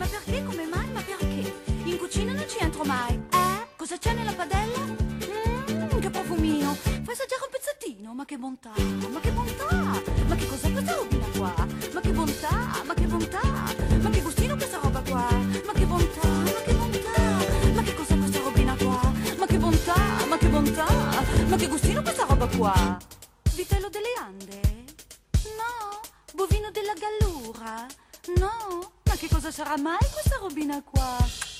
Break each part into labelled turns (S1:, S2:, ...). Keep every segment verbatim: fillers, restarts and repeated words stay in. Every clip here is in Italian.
S1: Ma perché? Come mai? Ma perché? In cucina non ci entro mai. Eh? Cosa c'è nella padella? Mmm, che profumino. Fai assaggiare un pezzettino. Ma che bontà, ma che bontà. Ma che cos'è questa robina qua? Ma che bontà, ma che bontà. Ma che gustino questa roba qua? Ma che bontà, ma che bontà. Ma che cos'è questa robina qua? Ma che bontà, ma che bontà. Ma che gustino questa roba qua? Vitello delle Ande? No. Bovino della Gallura? No. Ma che cosa sarà mai questa robina qua?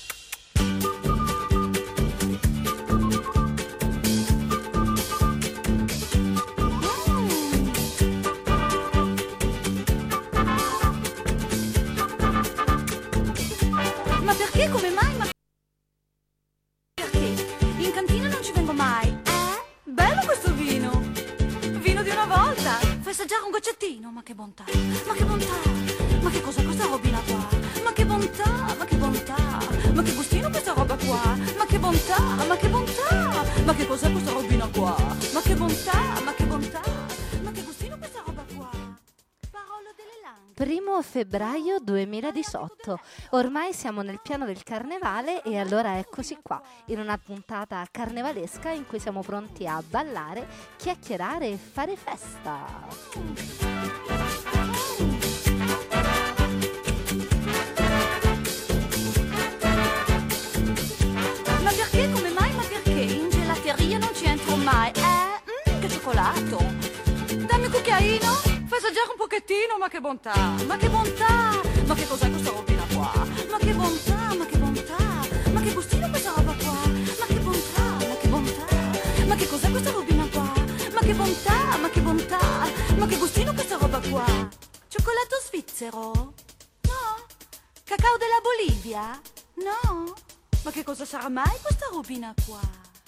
S1: Ma perché? Come mai? Ma perché? In cantina non ci vengo mai. Eh? Bello questo vino. Vino di una volta. Fai assaggiare un goccettino. Ma che bontà. Ma che bontà. Ma che cos'è questa robina qua? Ma che bontà. Ma che bontà. Ma che gustino questa roba qua. Ma che bontà. Ma che bontà. Ma che cos'è questa robina qua? Ma che bontà. Ma che bontà. Ma che gustino questa roba qua. Parolo delle Langhe.
S2: Primo febbraio duemiladiciotto, ormai siamo nel piano del carnevale e allora eccoci qua, in una puntata carnevalesca in cui siamo pronti a ballare, chiacchierare e fare festa.
S1: Ma perché? Come mai? Ma perché? In gelateria non ci entro mai. Eh? Mm, che cioccolato. Dammi un cucchiaino. Fai assaggiare un pochettino. Ma che bontà. Ma che bontà. Ma che cos'è questa robina qua? Ma che bontà. Ma che bontà. Ma che gustino questa roba qua? Ma che bontà. Ma che bontà. Ma che cos'è questa robina qua? Ma che bontà. Ma che bontà. Ma che gustino questa roba qua? Cioccolato svizzero? No. Cacao della Bolivia? No. Ma che cosa sarà mai questa robina qua?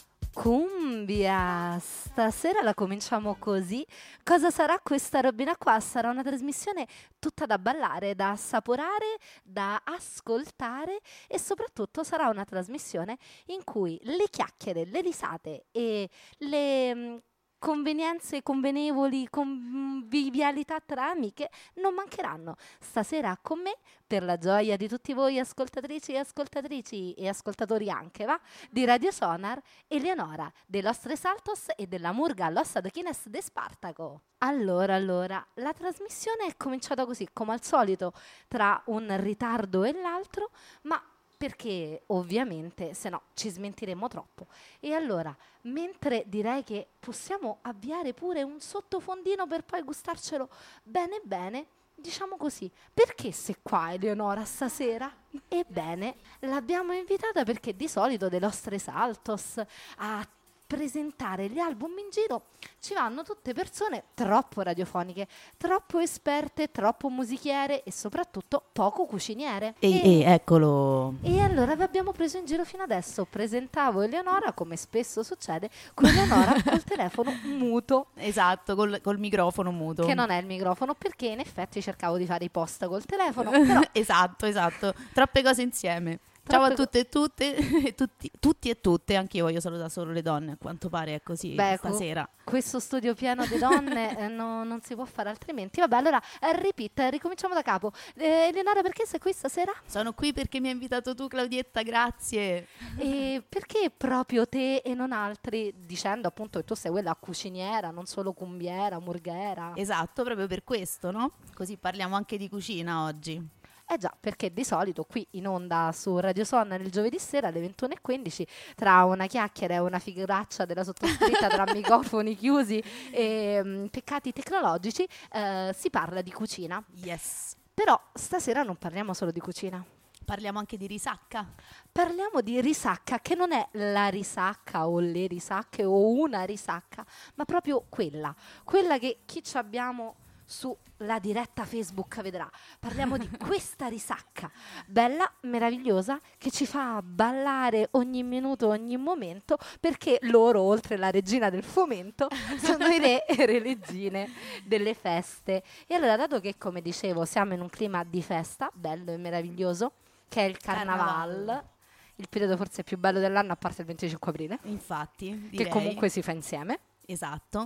S2: Cumbia, stasera la cominciamo così. Cosa sarà questa robina qua? Sarà una trasmissione tutta da ballare, da assaporare, da ascoltare e soprattutto sarà una trasmissione in cui le chiacchiere, le risate e le mh, convenienze convenevoli, convivialità tra amiche non mancheranno. Stasera con me, per la gioia di tutti voi ascoltatrici e ascoltatrici e ascoltatori anche, va? Di Radio Sonar, Eleonora, de Los Tres Saltos e della Murga Los Adoquines de Spartaco. Allora, allora, la trasmissione è cominciata così, come al solito, tra un ritardo e l'altro, ma perché ovviamente se no ci smentiremmo troppo. E allora, mentre direi che possiamo avviare pure un sottofondino per poi gustarcelo bene bene, diciamo così, perché sei qua Eleonora stasera? Ebbene, l'abbiamo invitata perché di solito De Los Tres Saltos a presentare gli album in giro ci vanno tutte persone troppo radiofoniche, troppo esperte, troppo musichiere e soprattutto poco cuciniere.
S3: Ehi,
S2: e,
S3: ehi, eccolo.
S2: E allora vi abbiamo preso in giro fino adesso. Presentavo Eleonora, come spesso succede, con Eleonora col telefono muto.
S3: Esatto, col, col microfono muto.
S2: Che non è il microfono, perché in effetti cercavo di fare i post col telefono. Però
S3: esatto, esatto. Troppe cose insieme. Ciao a tutte e tutte, e tutti, tutti e tutte, anche io voglio salutare solo le donne, a quanto pare è così. Beh, stasera.
S2: Questo studio pieno di donne eh, no, non si può fare altrimenti. Vabbè, allora, eh, repeat, ricominciamo da capo. Eh, Eleonora, perché sei qui stasera?
S3: Sono qui perché mi hai invitato tu, Claudietta, grazie.
S2: E perché proprio te e non altri, dicendo appunto che tu sei quella cuciniera, non solo cumbiera, murghera?
S3: Esatto, proprio per questo, no? Così parliamo anche di cucina oggi.
S2: Eh già, perché di solito qui in onda su Radio Sonar il giovedì sera alle ventuno e quindici, tra una chiacchiera e una figuraccia della sottoscritta, tra microfoni chiusi e um, peccati tecnologici, eh, si parla di cucina.
S3: Yes.
S2: Però stasera non parliamo solo di cucina.
S3: Parliamo anche di risacca.
S2: Parliamo di risacca, che non è la risacca o le risacche o una risacca, ma proprio quella, quella che chi ci abbiamo sulla diretta Facebook vedrà. Parliamo di questa risacca bella, meravigliosa, che ci fa ballare ogni minuto, ogni momento, perché loro, oltre la regina del fomento, sono i re e le regine delle feste. E allora, dato che, come dicevo, siamo in un clima di festa bello e meraviglioso, che è il Carnaval,
S3: Carnaval.
S2: il periodo forse più bello dell'anno, a parte il venticinque aprile,
S3: Infatti,
S2: che
S3: direi.
S2: comunque si fa insieme.
S3: Esatto.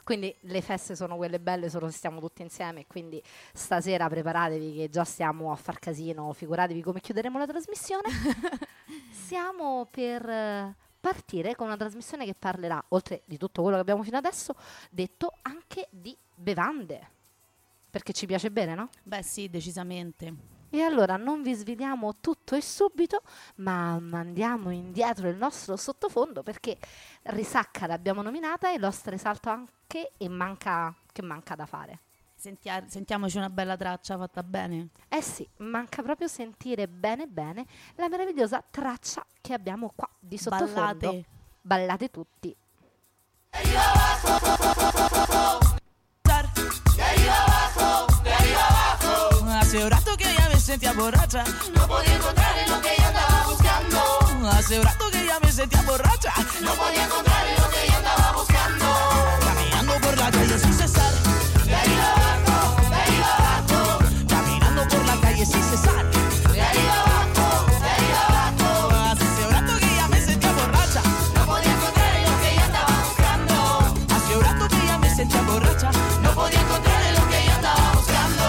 S2: Quindi le feste sono quelle belle solo se stiamo tutti insieme, quindi stasera preparatevi che già stiamo a far casino, figuratevi come chiuderemo la trasmissione. Siamo per eh, partire con una trasmissione che parlerà, oltre di tutto quello che abbiamo fino adesso, detto anche di bevande, perché ci piace bene, no?
S3: Beh sì, decisamente.
S2: E allora non vi sveliamo tutto e subito, ma mandiamo indietro il nostro sottofondo perché Risacca l'abbiamo nominata e l'Ost risalto anche e manca, che manca da fare.
S3: Sentia- sentiamoci una bella traccia fatta bene.
S2: Eh sì, manca proprio sentire bene bene la meravigliosa traccia che abbiamo qua di sottofondo.
S3: Ballate.
S2: Ballate tutti.
S4: Hace rato que ya me sentía borracha, no podía encontrar lo que yo andaba buscando. Hace rato que ya me sentía borracha, no podía encontrar lo que yo andaba buscando. Caminando por la calle sin cesar, de arriba abajo, de arriba abajo. Caminando por la calle sin cesar, de arriba abajo, de arriba abajo. Hace rato que ya me sentía borracha, no podía encontrar lo que yo andaba buscando. Hace rato que ya me sentía borracha, no podía encontrar lo que yo andaba buscando.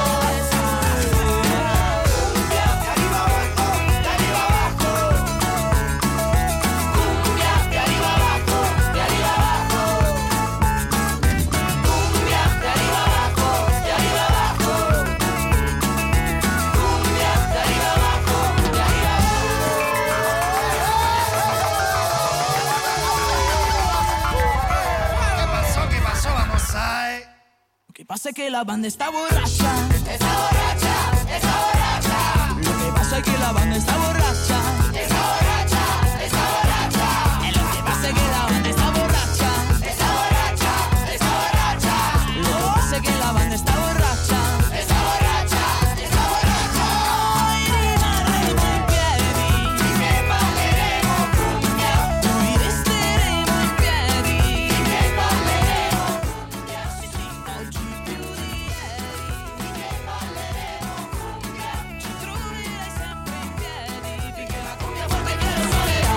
S4: Lo que pasa es que la banda está borracha. Está borracha, está borracha. Lo que pasa es que la banda está borracha. Está borracha, está borracha. Lo que pasa es que la banda está borracha. Está borracha, está borracha. Lo que pasa es que la banda está borracha. Está borracha, está borracha. Ay, rima, rima en piedi. Y que balleremo cumbia. Y resteremo in piedi. Y que balleremo cumbia. Sì, sì, oggi più di ieri. Y que balleremo cumbia. Ci troverai sempre in piedi. Perché la cumbia forte che non solerà.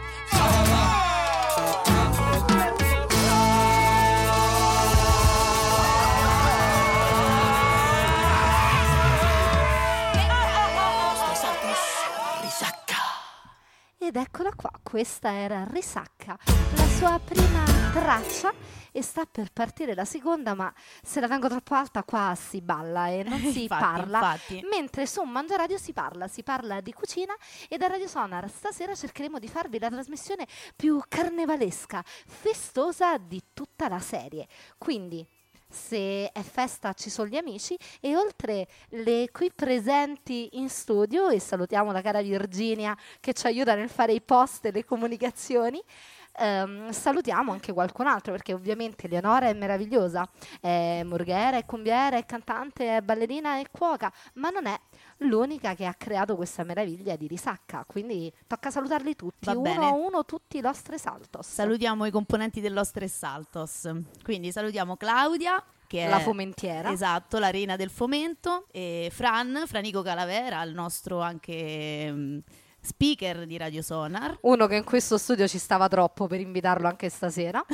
S2: Ed eccola qua, questa era Risacca, la sua prima traccia e sta per partire la seconda, ma se la tengo troppo alta qua si balla e non si
S3: Infatti,
S2: parla,
S3: infatti.
S2: mentre su Mangiaradio si parla, si parla di cucina e da Radio Sonar stasera cercheremo di farvi la trasmissione più carnevalesca, festosa di tutta la serie, quindi se è festa ci sono gli amici e oltre le qui presenti in studio, e salutiamo la cara Virginia che ci aiuta nel fare i post e le comunicazioni, ehm, salutiamo anche qualcun altro perché ovviamente Eleonora è meravigliosa, è murghiera, è cumbiera, è cantante, è ballerina e cuoca, ma non è l'unica che ha creato questa meraviglia di Risacca, quindi tocca salutarli tutti,
S3: Va
S2: uno
S3: bene.
S2: a uno, tutti i nostri saltos.
S3: Salutiamo i componenti dello Tres Saltos. Quindi salutiamo Claudia, che
S2: La
S3: è
S2: fomentiera.
S3: Esatto, la reina del fomento, e Fran, Franico Calavera, il nostro anche mm, speaker di Radio Sonar.
S2: Uno che in questo studio ci stava troppo per invitarlo anche stasera.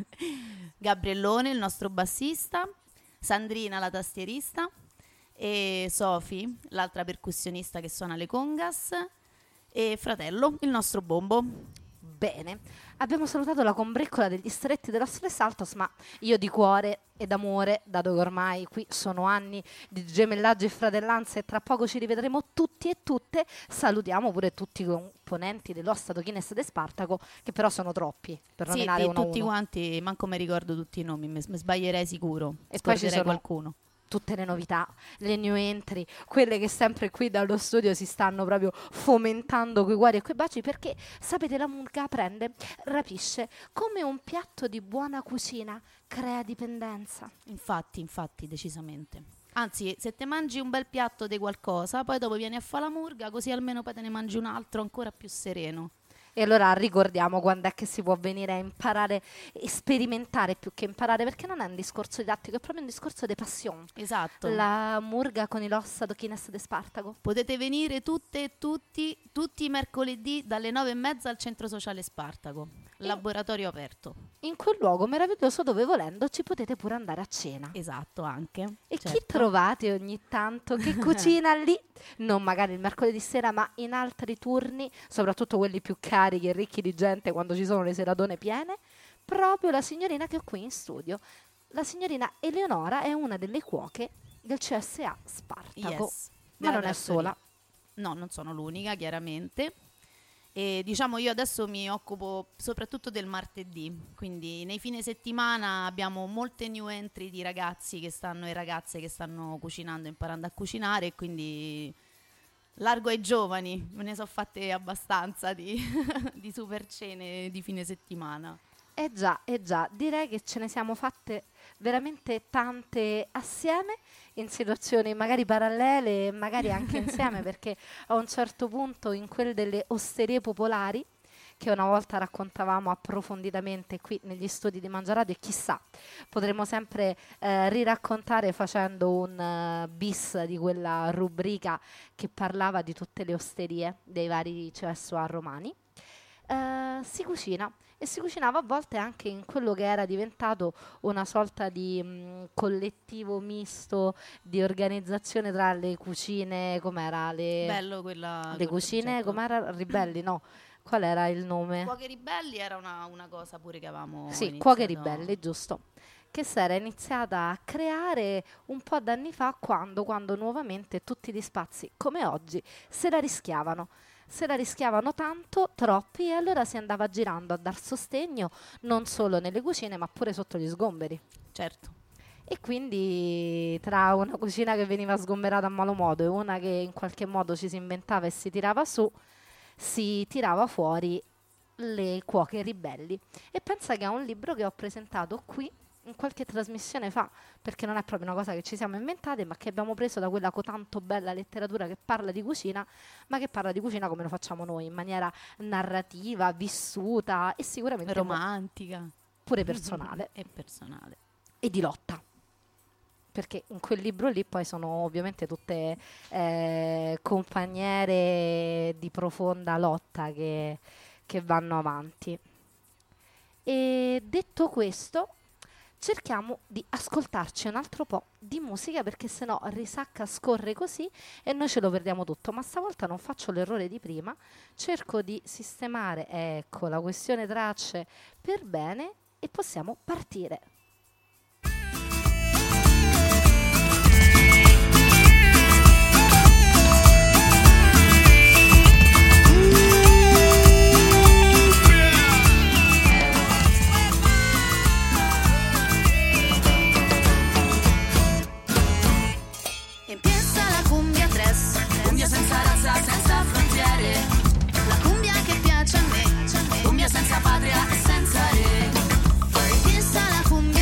S3: Gabriellone, il nostro bassista, Sandrina, la tastierista, e Sofi, l'altra percussionista che suona le congas, e Fratello, il nostro bombo.
S2: Bene, abbiamo salutato la combriccola degli stretti dello Stress Altos, ma io di cuore e d'amore, dato che ormai qui sono anni di gemellaggio e fratellanza e tra poco ci rivedremo tutti e tutte, salutiamo pure tutti i componenti dell'Osta Tochines de Spartaco, che però sono troppi per
S3: Sì,
S2: nominare
S3: di
S2: uno a
S3: tutti
S2: uno.
S3: quanti, manco mi ricordo tutti i nomi, mi mi sbaglierei sicuro.
S2: E poi ci
S3: Scorderei
S2: sono
S3: qualcuno.
S2: tutte le novità, le new entry, quelle che sempre qui dallo studio si stanno proprio fomentando coi cuori e coi baci, perché sapete la murga prende, rapisce, come un piatto di buona cucina crea dipendenza.
S3: Infatti, infatti, decisamente. Anzi, se te mangi un bel piatto di qualcosa, poi dopo vieni a fare la murga, così almeno poi te ne mangi un altro ancora più sereno.
S2: E allora ricordiamo quando è che si può venire a imparare e sperimentare più che imparare, perché non è un discorso didattico, è proprio un discorso di passione.
S3: Esatto.
S2: La murga con i Lossa Tochines de Spartaco.
S3: Potete venire tutte e tutti, tutti i mercoledì dalle nove e mezza al Centro Sociale Spartaco. laboratorio aperto.
S2: In quel luogo meraviglioso dove volendo ci potete pure andare a cena.
S3: Esatto, anche.
S2: E
S3: certo.
S2: chi trovate ogni tanto che cucina lì? Non magari il mercoledì sera, ma in altri turni, soprattutto quelli più carichi e ricchi di gente quando ci sono le seratone piene? Proprio la signorina che ho qui in studio. La signorina Eleonora è una delle cuoche del C S A Spartaco.
S3: Yes,
S2: ma non è
S3: trattoria.
S2: sola.
S3: No, non sono l'unica, chiaramente. E diciamo io adesso mi occupo soprattutto del martedì, quindi nei fine settimana abbiamo molte new entry di ragazzi che stanno e ragazze che stanno cucinando, imparando a cucinare, e quindi largo ai giovani, me ne sono fatte abbastanza di, di super cene di fine settimana.
S2: Eh già, eh già, direi che ce ne siamo fatte veramente tante assieme, in situazioni magari parallele, magari anche insieme, perché a un certo punto in quelle delle osterie popolari, che una volta raccontavamo approfonditamente qui negli studi di Mangiaradio, e chissà, potremo sempre eh, riraccontare facendo un uh, bis di quella rubrica che parlava di tutte le osterie dei vari C S O A romani. Uh, si cucina e si cucinava a volte anche in quello che era diventato una sorta di mh, collettivo misto di organizzazione tra le cucine, com'era? Le,
S3: Bello quella...
S2: le cucine, com'era? Ribelli, no? Qual era il nome?
S3: Cuoche Ribelli era una, una cosa pure che avevamo
S2: Sì,
S3: iniziato.
S2: Cuoche Ribelli, giusto. Che si era iniziata a creare un po' d'anni fa, quando, quando nuovamente tutti gli spazi, come oggi, se la rischiavano. Se la rischiavano tanto, troppi, e allora si andava girando a dar sostegno non solo nelle cucine ma pure sotto gli sgomberi.
S3: Certo.
S2: E quindi tra una cucina che veniva sgomberata a malo modo e una che in qualche modo ci si inventava e si tirava su, si tirava fuori le Cuoche Ribelli. E pensa che è un libro che ho presentato qui in qualche trasmissione fa, perché non è proprio una cosa che ci siamo inventate, ma che abbiamo preso da quella tanto bella letteratura che parla di cucina, ma che parla di cucina come lo facciamo noi, in maniera narrativa, vissuta e sicuramente
S3: romantica,
S2: pure personale.
S3: E personale.
S2: E di lotta. Perché in quel libro lì poi sono ovviamente tutte eh, compagnere di profonda lotta che, che vanno avanti. E detto questo, cerchiamo di ascoltarci un altro po' di musica, perché sennò Risacca scorre così e noi ce lo perdiamo tutto. Ma stavolta non faccio l'errore di prima, cerco di sistemare, ecco, la questione tracce per bene e possiamo partire.
S5: Empieza la cumbia tres,
S4: Cumbia senza razza, senza frontiere,
S5: la cumbia che piace a me.
S4: cumbia senza patria e senza re.
S5: Empieza la cumbia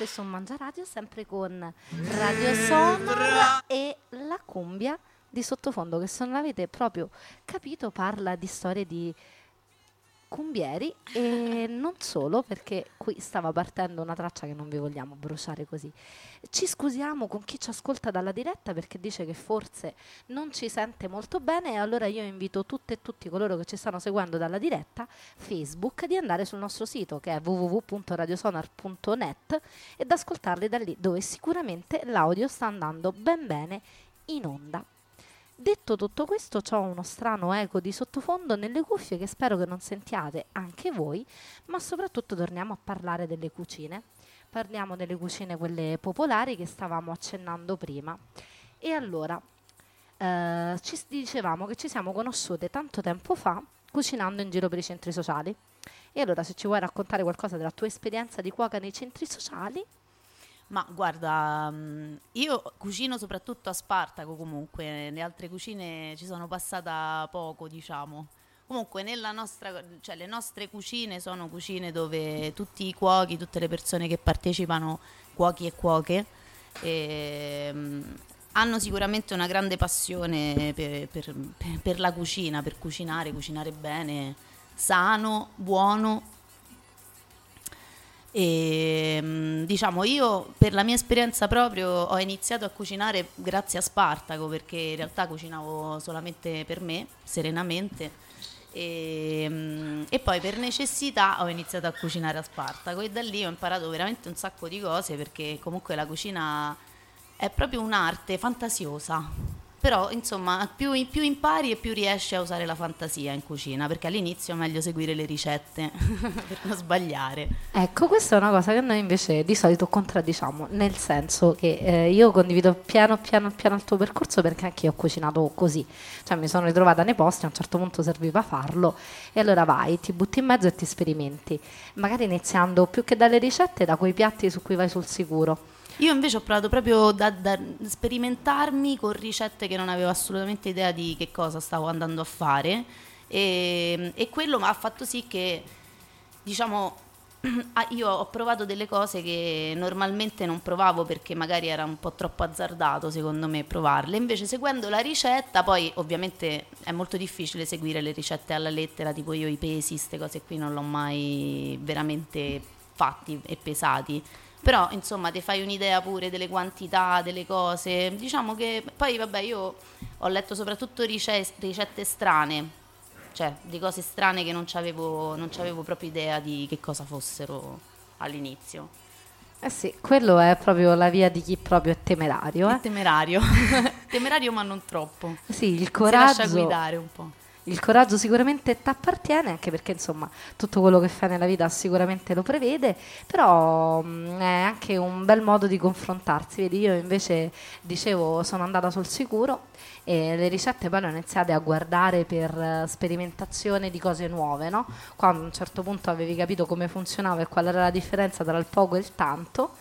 S2: sempre su Mangia Radio, sempre con Radio Sonor e la cumbia di sottofondo, che se non l'avete proprio capito parla di storie di cumbieri e non solo, perché qui stava partendo una traccia che non vi vogliamo bruciare così. Ci scusiamo con chi ci ascolta dalla diretta perché dice che forse non ci sente molto bene, e allora io invito tutte e tutti coloro che ci stanno seguendo dalla diretta Facebook di andare sul nostro sito, che è w w w punto radiosonar punto net, ed ascoltarli da lì, dove sicuramente l'audio sta andando ben bene in onda. Detto tutto questo, c'ho uno strano eco di sottofondo nelle cuffie che spero che non sentiate anche voi, ma soprattutto torniamo a parlare delle cucine. Parliamo delle cucine quelle popolari che stavamo accennando prima. E allora, eh, ci dicevamo che ci siamo conosciute tanto tempo fa cucinando in giro per i centri sociali. E allora, se ci vuoi raccontare qualcosa della tua esperienza di cuoca nei centri sociali?
S3: Ma guarda, mm, io cucino soprattutto a Spartaco comunque, nelle altre cucine ci sono passata poco, diciamo. Comunque nella nostra, cioè le nostre cucine sono cucine dove tutti i cuochi, tutte le persone che partecipano, cuochi e cuoche, ehm, hanno sicuramente una grande passione per, per- per- per la cucina, per cucinare, cucinare bene, sano, buono. E mm, diciamo, io per la mia esperienza proprio ho iniziato a cucinare grazie a Spartaco, perché in realtà cucinavo solamente per me, serenamente, e, mm, e poi per necessità ho iniziato a cucinare a Spartaco, e da lì ho imparato veramente un sacco di cose, perché comunque la cucina è proprio un'arte fantasiosa. Però insomma, più, più impari e più riesci a usare la fantasia in cucina, perché all'inizio è meglio seguire le ricette per non sbagliare.
S2: Ecco, questa è una cosa che noi invece di solito contraddiciamo, nel senso che eh, io condivido piano piano piano il tuo percorso, perché anche io ho cucinato così, cioè mi sono ritrovata nei posti, a un certo punto serviva farlo e allora vai, ti butti in mezzo e ti sperimenti, magari iniziando più che dalle ricette, da quei piatti su cui vai sul sicuro.
S3: Io invece ho provato proprio da, da sperimentarmi con ricette che non avevo assolutamente idea di che cosa stavo andando a fare, e, e quello mi ha fatto sì che, diciamo, ah, io ho provato delle cose che normalmente non provavo, perché magari era un po' troppo azzardato secondo me provarle. Invece seguendo la ricetta, poi ovviamente è molto difficile seguire le ricette alla lettera, tipo io i pesi, queste cose qui non l'ho mai veramente fatti e pesati. Però insomma ti fai un'idea pure delle quantità, delle cose. Diciamo che poi vabbè, io ho letto soprattutto rice- ricette strane, cioè di cose strane che non c'avevo, non c'avevo proprio idea di che cosa fossero all'inizio.
S2: Eh sì, quello è proprio la via di chi proprio è temerario,
S3: È
S2: eh?
S3: temerario, temerario ma non troppo.
S2: Sì, il
S3: Si lascia
S2: coraggio,
S3: guidare un po'.
S2: il coraggio sicuramente ti appartiene, anche perché insomma tutto quello che fai nella vita sicuramente lo prevede, però mh, è anche un bel modo di confrontarsi. Vedi, io invece dicevo sono andata sul sicuro e le ricette poi le ho iniziate a guardare per eh, sperimentazione di cose nuove, no? Quando a un certo punto avevi capito come funzionava e qual era la differenza tra il poco e il tanto,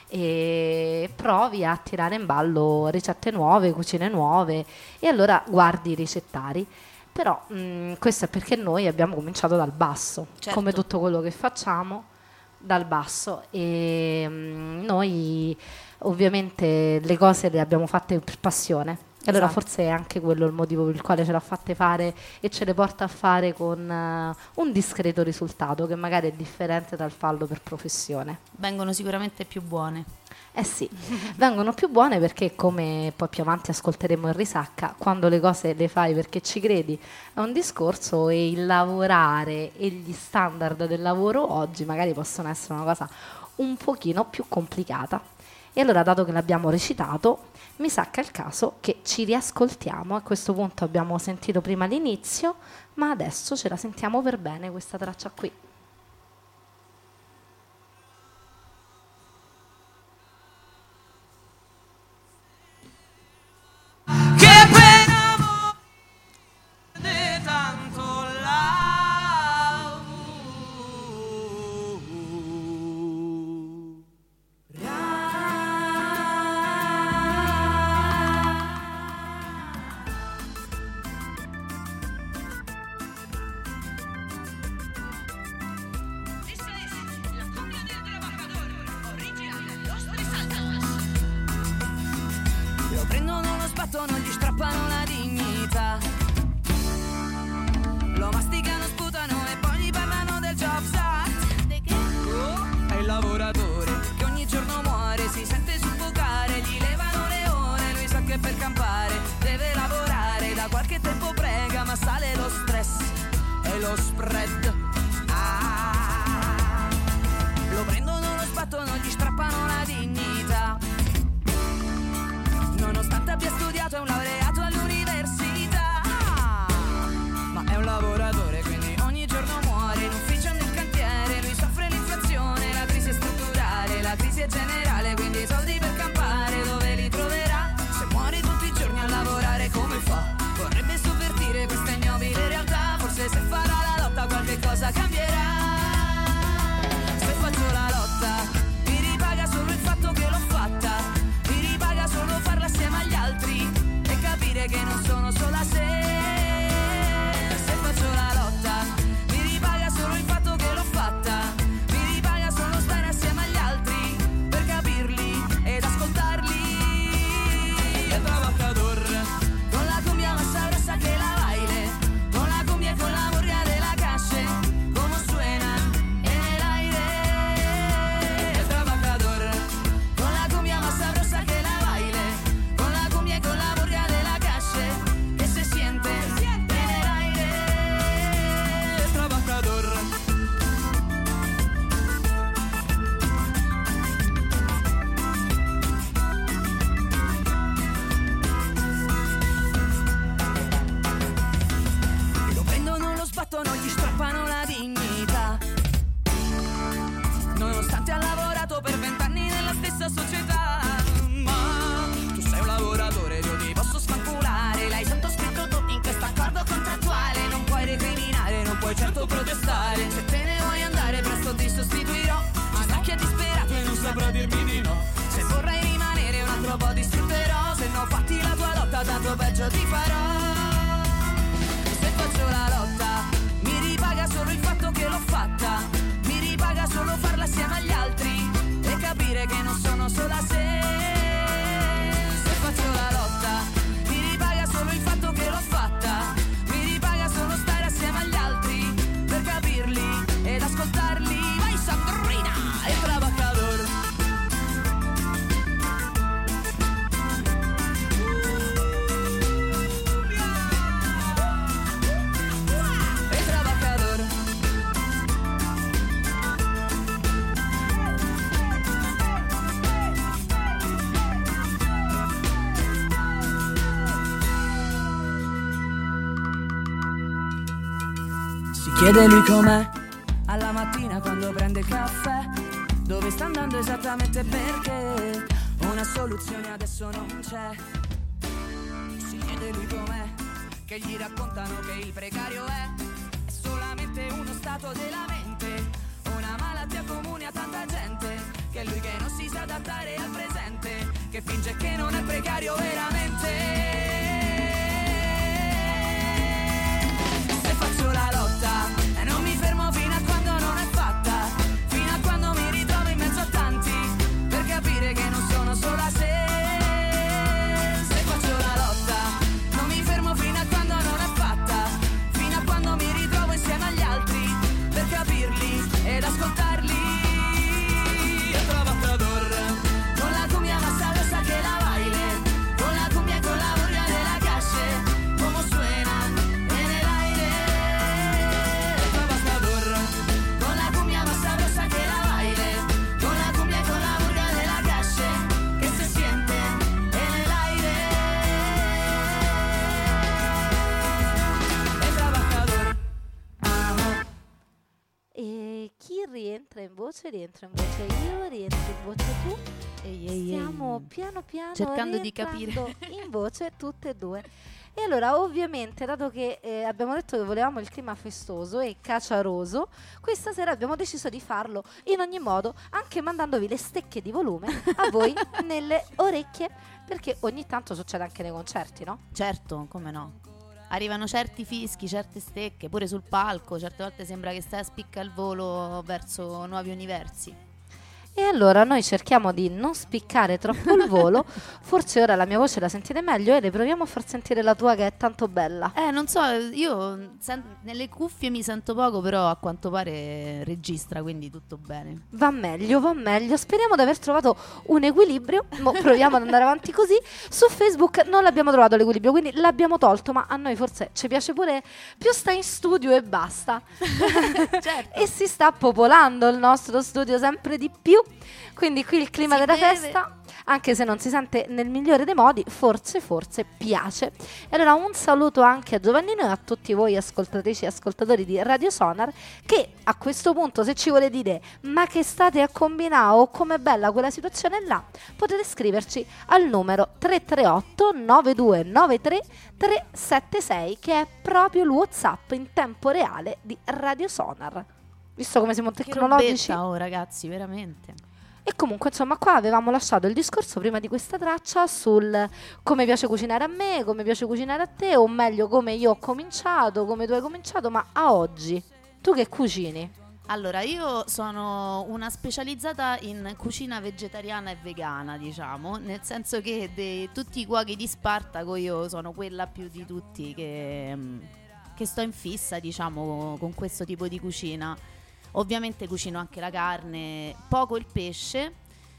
S2: e provi a tirare in ballo ricette nuove, cucine nuove, e allora guardi i ricettari. Però mh, questo è perché noi abbiamo cominciato dal basso,
S3: Certo.
S2: come tutto quello che facciamo, dal basso, e mh, noi ovviamente le cose le abbiamo fatte per passione. E allora
S3: Esatto.
S2: forse è anche quello il motivo per il quale ce l'ha fatte fare e ce le porta a fare con eh, un discreto risultato, che magari è differente dal farlo per professione.
S3: Vengono sicuramente più buone.
S2: Eh sì, vengono più buone perché, come poi più avanti ascolteremo in Risacca, quando le cose le fai perché ci credi è un discorso, e il lavorare e gli standard del lavoro oggi magari possono essere una cosa un pochino più complicata. E allora, dato che l'abbiamo recitato, mi sa che è il caso che ci riascoltiamo. A questo punto abbiamo sentito prima l'inizio, ma adesso ce la sentiamo per bene questa traccia qui.
S4: Che pena amore de tanto love. sbattono, gli strappano la dignità. Lo masticano, sputano e poi gli parlano del Jobs Act. Oh, è il lavoratore che ogni giorno muore, si sente soffocare, gli levano le ore, lui sa che per campare deve lavorare, da qualche tempo prega ma sale lo stress e lo spread. Ah, lo prendono, lo sbattono, gli strappano la dignità. Nonostante abbia studiato è un laureato all'università, ma è un lavoratore, quindi ogni giorno muore in ufficio nel cantiere. Lui soffre l'inflazione, la crisi è strutturale, la crisi è generale, quindi i soldi per campare dove li troverà? Se muore tutti i giorni a lavorare come fa? Vorrebbe sovvertire questa ignobile realtà, forse se farà la lotta qualche cosa cambierà. Se faccio la lotta mi ripaga solo il fatto che l'ho fatta, mi ripaga solo farla assieme agli altri e capire che non sono sola se. Se faccio la lotta mi ripaga solo il fatto che l'ho fatta, mi ripaga solo stare assieme agli altri per capirli ed ascoltarli. El trabajador con la cumbia más sabrosa que la baile, con la cumbia y con la murria de la calle, como suena en el aire. El trabajador con la cumbia más sabrosa que la baile, con la cumbia y con la murria de la calle, que se siente en el aire. El trabajador. Lo prendono, lo sbattono, gli strappano la dignità. Nonostante ha lavorato per vent'anni nella stessa società. Ma tu sei un lavoratore, io ti posso sfanculare. L'hai sottoscritto tu in questo accordo contrattuale. Non puoi recriminare, non puoi certo protestare. Se te ne vuoi andare presto ti sostituirò. Ma sta chi è disperato e non saprà dirmi di no. Se vorrai rimanere un altro po' distrutterò. Se no fatti la tua lotta, tanto peggio ti farò. Se faccio la lotta mi ripaga solo il fatto che l'ho fatta, mi ripaga solo farla assieme agli altri e capire che non sono sola se. Se faccio la lotta mi ripaga solo il fatto che l'ho fatta, mi ripaga solo stare assieme agli altri per capirli ed ascoltarli. Vai Sandrina, el trabajador. El trabajador. Si chiede lui com'è alla mattina quando prende il caffè, dove sta andando esattamente perché una soluzione adesso non c'è. Si chiede lui com'è, che gli raccontano che il precario è, è solamente uno stato della mente, una malattia comune a tanta gente, che è lui che non si sa adattare al presente, che finge che non è precario veramente. Se faccio la lotta e non mi fermo fino a quando non è fatta, fino a quando mi ritrovo in mezzo a tanti per capire che non sono sola se. Se faccio la lotta non mi fermo fino a quando non è fatta, fino a quando mi ritrovo insieme agli altri per capirli ed ascoltarli. El trabajador con la cumbia más sabrosa que la baile, con la cumbia y con la murria de la calle, como suena en el aire. El trabajador con la cumbia más sabrosa que la baile, con la cumbia y con la murria de la calle, que se siente en el aire. El trabajador. Ah.
S2: E chi rientra in voce? Rientra in voce io, rientro in voce tu.
S3: Ehi, ehi,
S2: Stiamo
S3: ehi.
S2: piano piano
S3: Cercando di
S2: rientrando
S3: capire.
S2: in voce tutte e due. E allora, ovviamente, dato che eh, abbiamo detto che volevamo il clima festoso e caciaroso, questa sera abbiamo deciso di farlo in ogni modo, anche mandandovi le stecche di volume a voi nelle orecchie, perché ogni tanto succede anche nei concerti, no?
S3: Certo, come no. Arrivano certi fischi, certe stecche, pure sul palco, certe volte sembra che stai a spicca al volo verso nuovi universi.
S2: E allora noi cerchiamo di non spiccare troppo il volo. Forse ora la mia voce la sentite meglio, e le proviamo a far sentire la tua, che è tanto bella.
S3: Eh, non so, io sen- nelle cuffie mi sento poco, però a quanto pare registra, quindi tutto bene.
S2: Va meglio, va meglio. Speriamo di aver trovato un equilibrio. Mo proviamo ad andare avanti così. Su Facebook non l'abbiamo trovato l'equilibrio, quindi l'abbiamo tolto, ma a noi forse ci piace pure più sta in studio e basta.
S3: Certo.
S2: E si sta popolando il nostro studio sempre di più. Quindi qui il clima
S3: Si
S2: della
S3: vede.
S2: festa, anche se non si sente nel migliore dei modi, forse forse piace. E allora un saluto anche a Giovannino e a tutti voi ascoltatrici e ascoltatori di Radio Sonar, che a questo punto, se ci volete dire ma che state a combinare o com'è bella quella situazione là, potete scriverci al numero tre tre otto nove due nove tre tre sette sei, che è proprio il WhatsApp in tempo reale di Radio Sonar. Visto come siamo
S3: Che
S2: tecnologici.
S3: robetta, oh ragazzi, veramente.
S2: E comunque insomma qua avevamo lasciato il discorso prima di questa traccia sul come piace cucinare a me, come piace cucinare a te, o meglio come io ho cominciato, come tu hai cominciato, ma a oggi tu che cucini?
S3: Allora, io sono una specializzata in cucina vegetariana e vegana, diciamo, nel senso che di tutti i cuochi di Spartaco io sono quella più di tutti che, mm, che sto in fissa, diciamo, con questo tipo di cucina. Ovviamente cucino anche la carne, poco il pesce,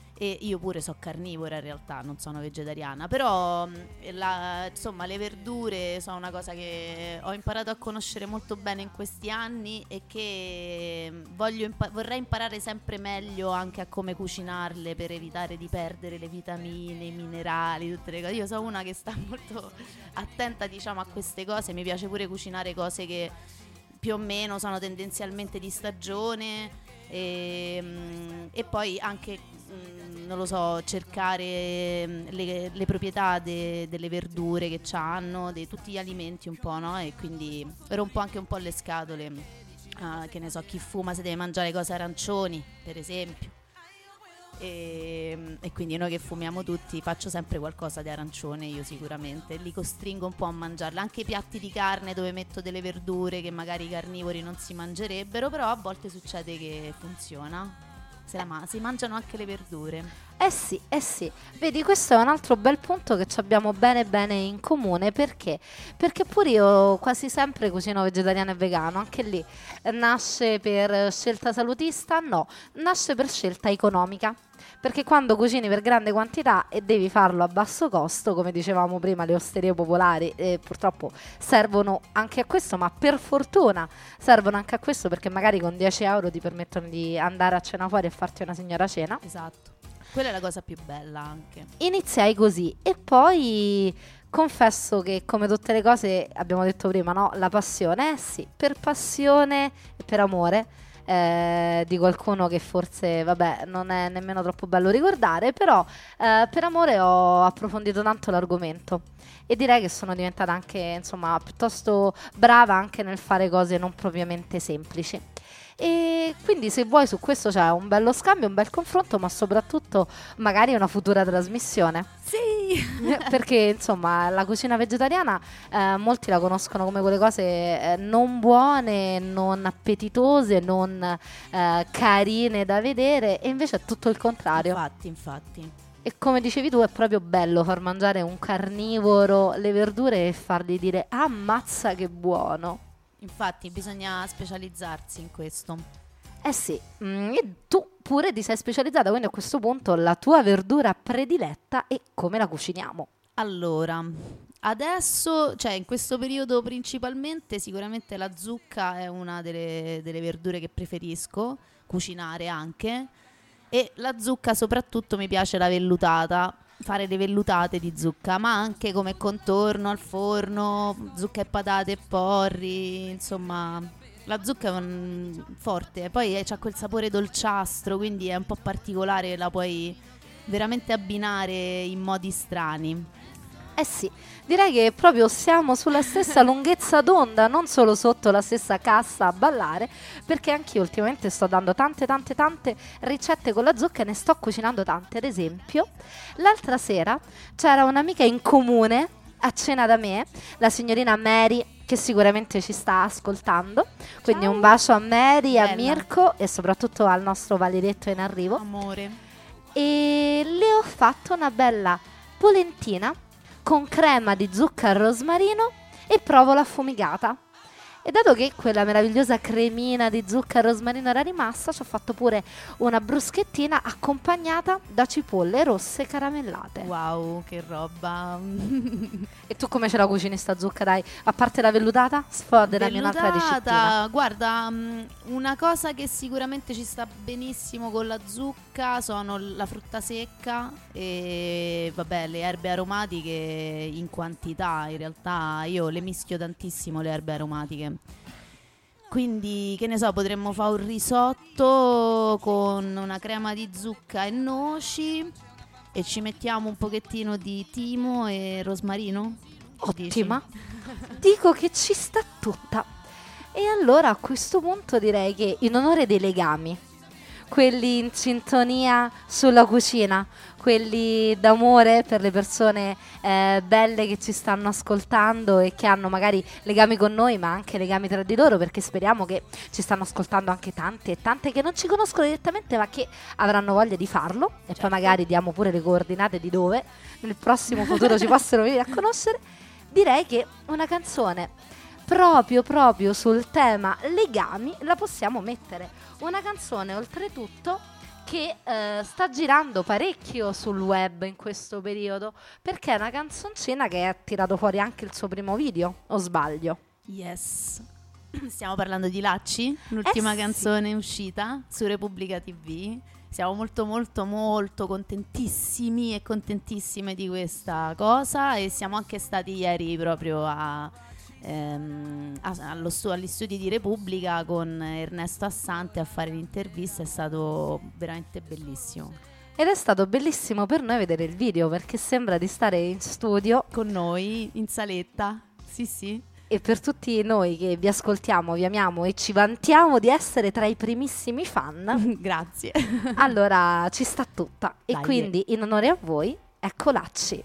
S3: e io pure so carnivora in realtà, non sono vegetariana, però mh, la- insomma le verdure sono una cosa che ho imparato a conoscere molto bene in questi anni e che mh, voglio impa- vorrei imparare sempre meglio anche a come cucinarle per evitare di perdere le vitamine, i minerali, tutte le cose. Io sono una che sta molto attenta, diciamo, a queste cose, mi piace pure cucinare cose che più o meno sono tendenzialmente di stagione, e, mm, e poi anche mm, non lo so, cercare mm, le, le proprietà de- delle verdure che c'hanno, di tutti gli alimenti un po', no? E quindi rompo anche un po' le scatole, ah, che ne so, chi fuma se deve mangiare cose arancioni, per esempio. E, e quindi noi che fumiamo tutti, faccio sempre qualcosa di arancione io sicuramente, li costringo un po' a mangiarle, anche i piatti di carne dove metto delle verdure che magari i carnivori non si mangerebbero, però a volte succede che funziona, se la ma- si mangiano anche le verdure.
S2: Eh sì, eh sì, vedi, questo è un altro bel punto che ci abbiamo bene bene in comune. Perché? Perché pure io quasi sempre cucino vegetariano e vegano. Anche lì eh, nasce per scelta salutista? No, nasce per scelta economica. Perché quando cucini per grande quantità e devi farlo a basso costo, come dicevamo prima, le osterie popolari eh, purtroppo servono anche a questo, ma per fortuna servono anche a questo, perché magari con dieci euro ti permettono di andare a cena fuori e farti una signora cena.
S3: Esatto, quella è la cosa più bella anche.
S2: Iniziai così e poi confesso che, come tutte le cose, abbiamo detto prima, no? La passione, eh sì, per passione e per amore eh, di qualcuno che forse, vabbè, non è nemmeno troppo bello ricordare, però eh, per amore ho approfondito tanto l'argomento e direi che sono diventata anche, insomma, piuttosto brava anche nel fare cose non propriamente semplici. E quindi se vuoi su questo c'è un bello scambio, un bel confronto, ma soprattutto magari una futura trasmissione.
S3: Sì!
S2: Perché insomma la cucina vegetariana eh, molti la conoscono come quelle cose eh, non buone, non appetitose, non eh, carine da vedere, e invece è tutto il contrario.
S3: Infatti, infatti.
S2: E come dicevi tu, è proprio bello far mangiare un carnivoro le verdure e fargli dire ammazza che buono.
S3: Infatti bisogna specializzarsi in questo.
S2: Eh sì, mm, e tu pure ti sei specializzata, quindi a questo punto la tua verdura prediletta e come la cuciniamo?
S3: Allora, adesso, cioè in questo periodo principalmente, sicuramente la zucca è una delle, delle verdure che preferisco cucinare anche, e la zucca soprattutto mi piace la vellutata, fare le vellutate di zucca, ma anche come contorno al forno, zucca e patate e porri, insomma la zucca è un, forte, poi c'ha quel sapore dolciastro, quindi è un po' particolare, la puoi veramente abbinare in modi strani.
S2: Eh sì, direi che proprio siamo sulla stessa lunghezza d'onda, non solo sotto la stessa cassa a ballare, perché anch'io ultimamente sto dando tante tante tante ricette con la zucca e ne sto cucinando tante. Ad esempio, l'altra sera c'era un'amica in comune a cena da me, la signorina Mary, che sicuramente ci sta ascoltando. Quindi
S3: Ciao.
S2: un bacio a Mary, a
S3: Bella.
S2: Mirko e soprattutto al nostro Valeretto in arrivo.
S3: Amore.
S2: E le ho fatto una bella polentina con crema di zucca al rosmarino e provola affumicata. E dato che quella meravigliosa cremina di zucca al rosmarino era rimasta, ci ho fatto pure una bruschettina accompagnata da cipolle rosse caramellate.
S3: Wow, che roba.
S2: E tu come ce la cucini sta zucca, dai? A parte la vellutata, sfoderami un'altra ricettina.
S3: Vellutata, guarda, mh, una cosa che sicuramente ci sta benissimo con la zucca sono l- la frutta secca e vabbè, le erbe aromatiche in quantità. In realtà io le mischio tantissimo le erbe aromatiche. Quindi, che ne so, potremmo fare un risotto con una crema di zucca e noci e ci mettiamo un pochettino di timo e rosmarino. Che dici?
S2: Ottima. Dico che ci sta tutta. E allora a questo punto direi che in onore dei legami, quelli in sintonia sulla cucina, quelli d'amore per le persone eh, belle che ci stanno ascoltando e che hanno magari legami con noi ma anche legami tra di loro, perché speriamo che ci stanno ascoltando anche tante e tante che non ci conoscono direttamente ma che avranno voglia di farlo, e poi magari diamo pure le coordinate di dove nel prossimo futuro ci possono venire a conoscere. Direi che una canzone proprio proprio sul tema legami la possiamo mettere. Una canzone oltretutto che eh, sta girando parecchio sul web in questo periodo, perché è una canzoncina che ha tirato fuori anche il suo primo video, o sbaglio?
S3: Yes. Stiamo parlando di Lacci, l'ultima
S2: Eh sì.
S3: canzone uscita su Repubblica T V. Siamo molto molto molto contentissimi e contentissime di questa cosa e siamo anche stati ieri proprio a, ehm, a- allo stu- agli studi di Repubblica con Ernesto Assante a fare l'intervista. È stato veramente bellissimo.
S2: Ed è stato bellissimo per noi vedere il video, perché sembra di stare in studio,
S3: Con noi in saletta, sì sì.
S2: e per tutti noi che vi ascoltiamo, vi amiamo e ci vantiamo di essere tra i primissimi fan,
S3: Grazie.
S2: allora ci sta tutta. E
S3: Dai.
S2: quindi in onore a voi, ecco Lacci.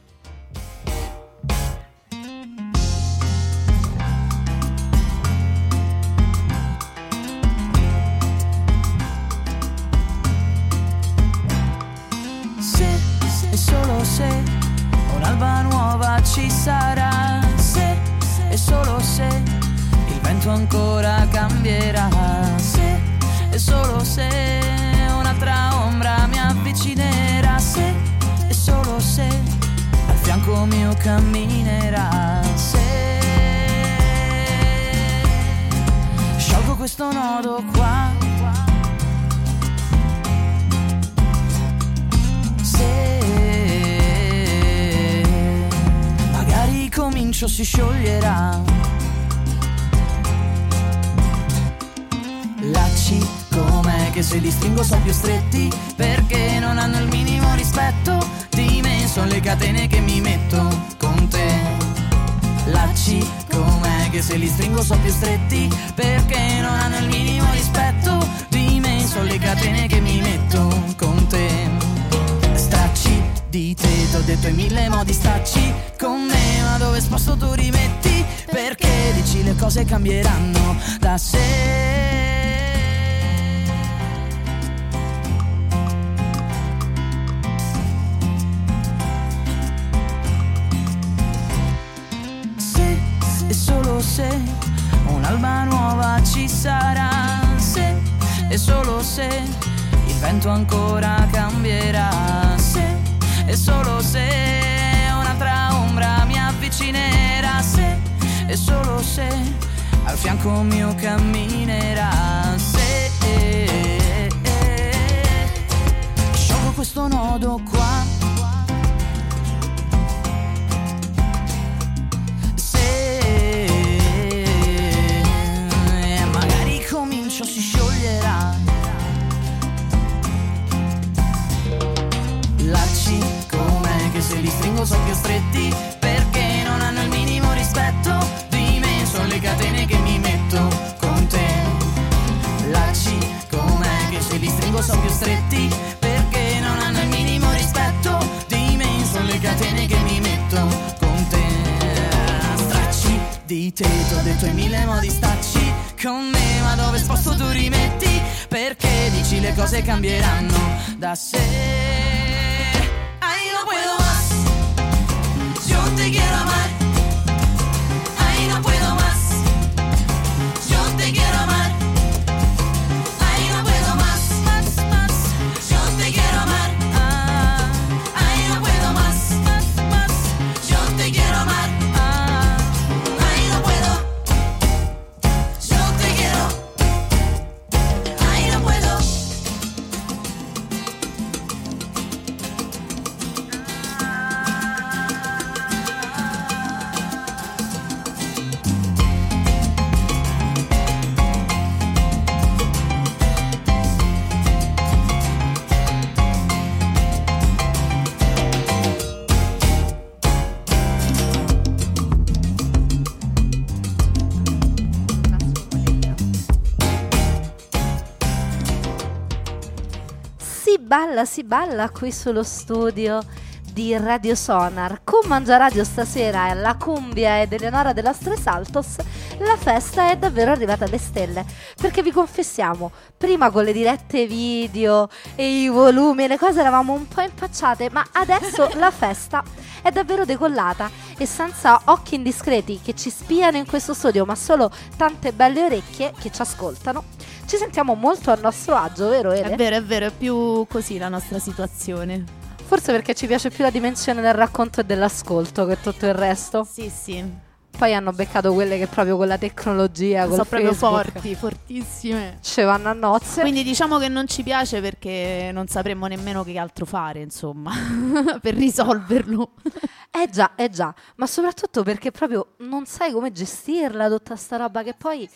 S4: Se e solo se un'alba nuova ci sarà, se e solo se il vento ancora cambierà, se e solo se un'altra ombra mi avvicinerà, se e solo se al fianco mio camminerà, se sciolgo questo nodo qua, se magari comincio si scioglierà. Lacci com'è che se li stringo sono più stretti, perché non hanno il minimo rispetto di me, sono le catene che mi metto con te. Lacci com'è che se li stringo sono più stretti, perché non hanno il minimo rispetto di me, sono le catene che mi metto con te. Stracci di te, t'ho detto in mille modi stacci con me, ma dove sposto tu rimetti, perché dici le cose cambieranno da sé. Se e solo se un'alba nuova ci sarà, se e solo se il vento ancora cambierà, se e solo se un'altra ombra mi avvicinerà, se e solo se al fianco mio camminerà, se sciolgo questo nodo qua, se magari comincio si scioglierà. Lacci com'è che se li stringo sono più stretti, perché non hanno il minimo rispetto di me, sono le catene che mi metto con te. Lacci com'è che se li stringo sono più stretti, perché non hanno il minimo rispetto di me, sono le catene che mi metto con te. Stracci Di te t'ho detto in mille modi stacci con me, ma dove sposto tu rimetti? Perché dici le cose cambieranno da sé. Ay, no puedo más, yo te quiero amar. Ay, no puedo más, yo te quiero amar. Ay, no puedo más, más, más, yo te quiero amar. Ah, ay, no puedo más, más, más, yo te quiero amar. Ah, ay, no puedo, yo te quiero. Ay, no puedo.
S2: Si balla, si balla qui sullo studio di Radio Sonar. Con Mangia Radio stasera è la cumbia ed Eleonora della Tres Altos. La festa è davvero arrivata alle stelle, perché vi confessiamo, prima con le dirette video e i volumi e le cose eravamo un po' impacciate, ma adesso la festa è davvero decollata e senza occhi indiscreti che ci spiano in questo studio, ma solo tante belle orecchie che ci ascoltano, ci sentiamo molto a nostro agio, vero Ele?
S3: È vero, è vero, è più così la nostra situazione.
S2: Forse perché ci piace più la dimensione del racconto e dell'ascolto che tutto il resto.
S3: Sì, sì.
S2: Poi hanno beccato quelle che proprio con la tecnologia,
S3: Sono
S2: col
S3: proprio
S2: Facebook,
S3: forti, fortissime.
S2: ci vanno a nozze.
S3: Quindi diciamo che non ci piace perché non sapremmo nemmeno che altro fare, insomma, per risolverlo.
S2: Eh già, eh già, ma soprattutto perché proprio non sai come gestirla tutta sta roba che poi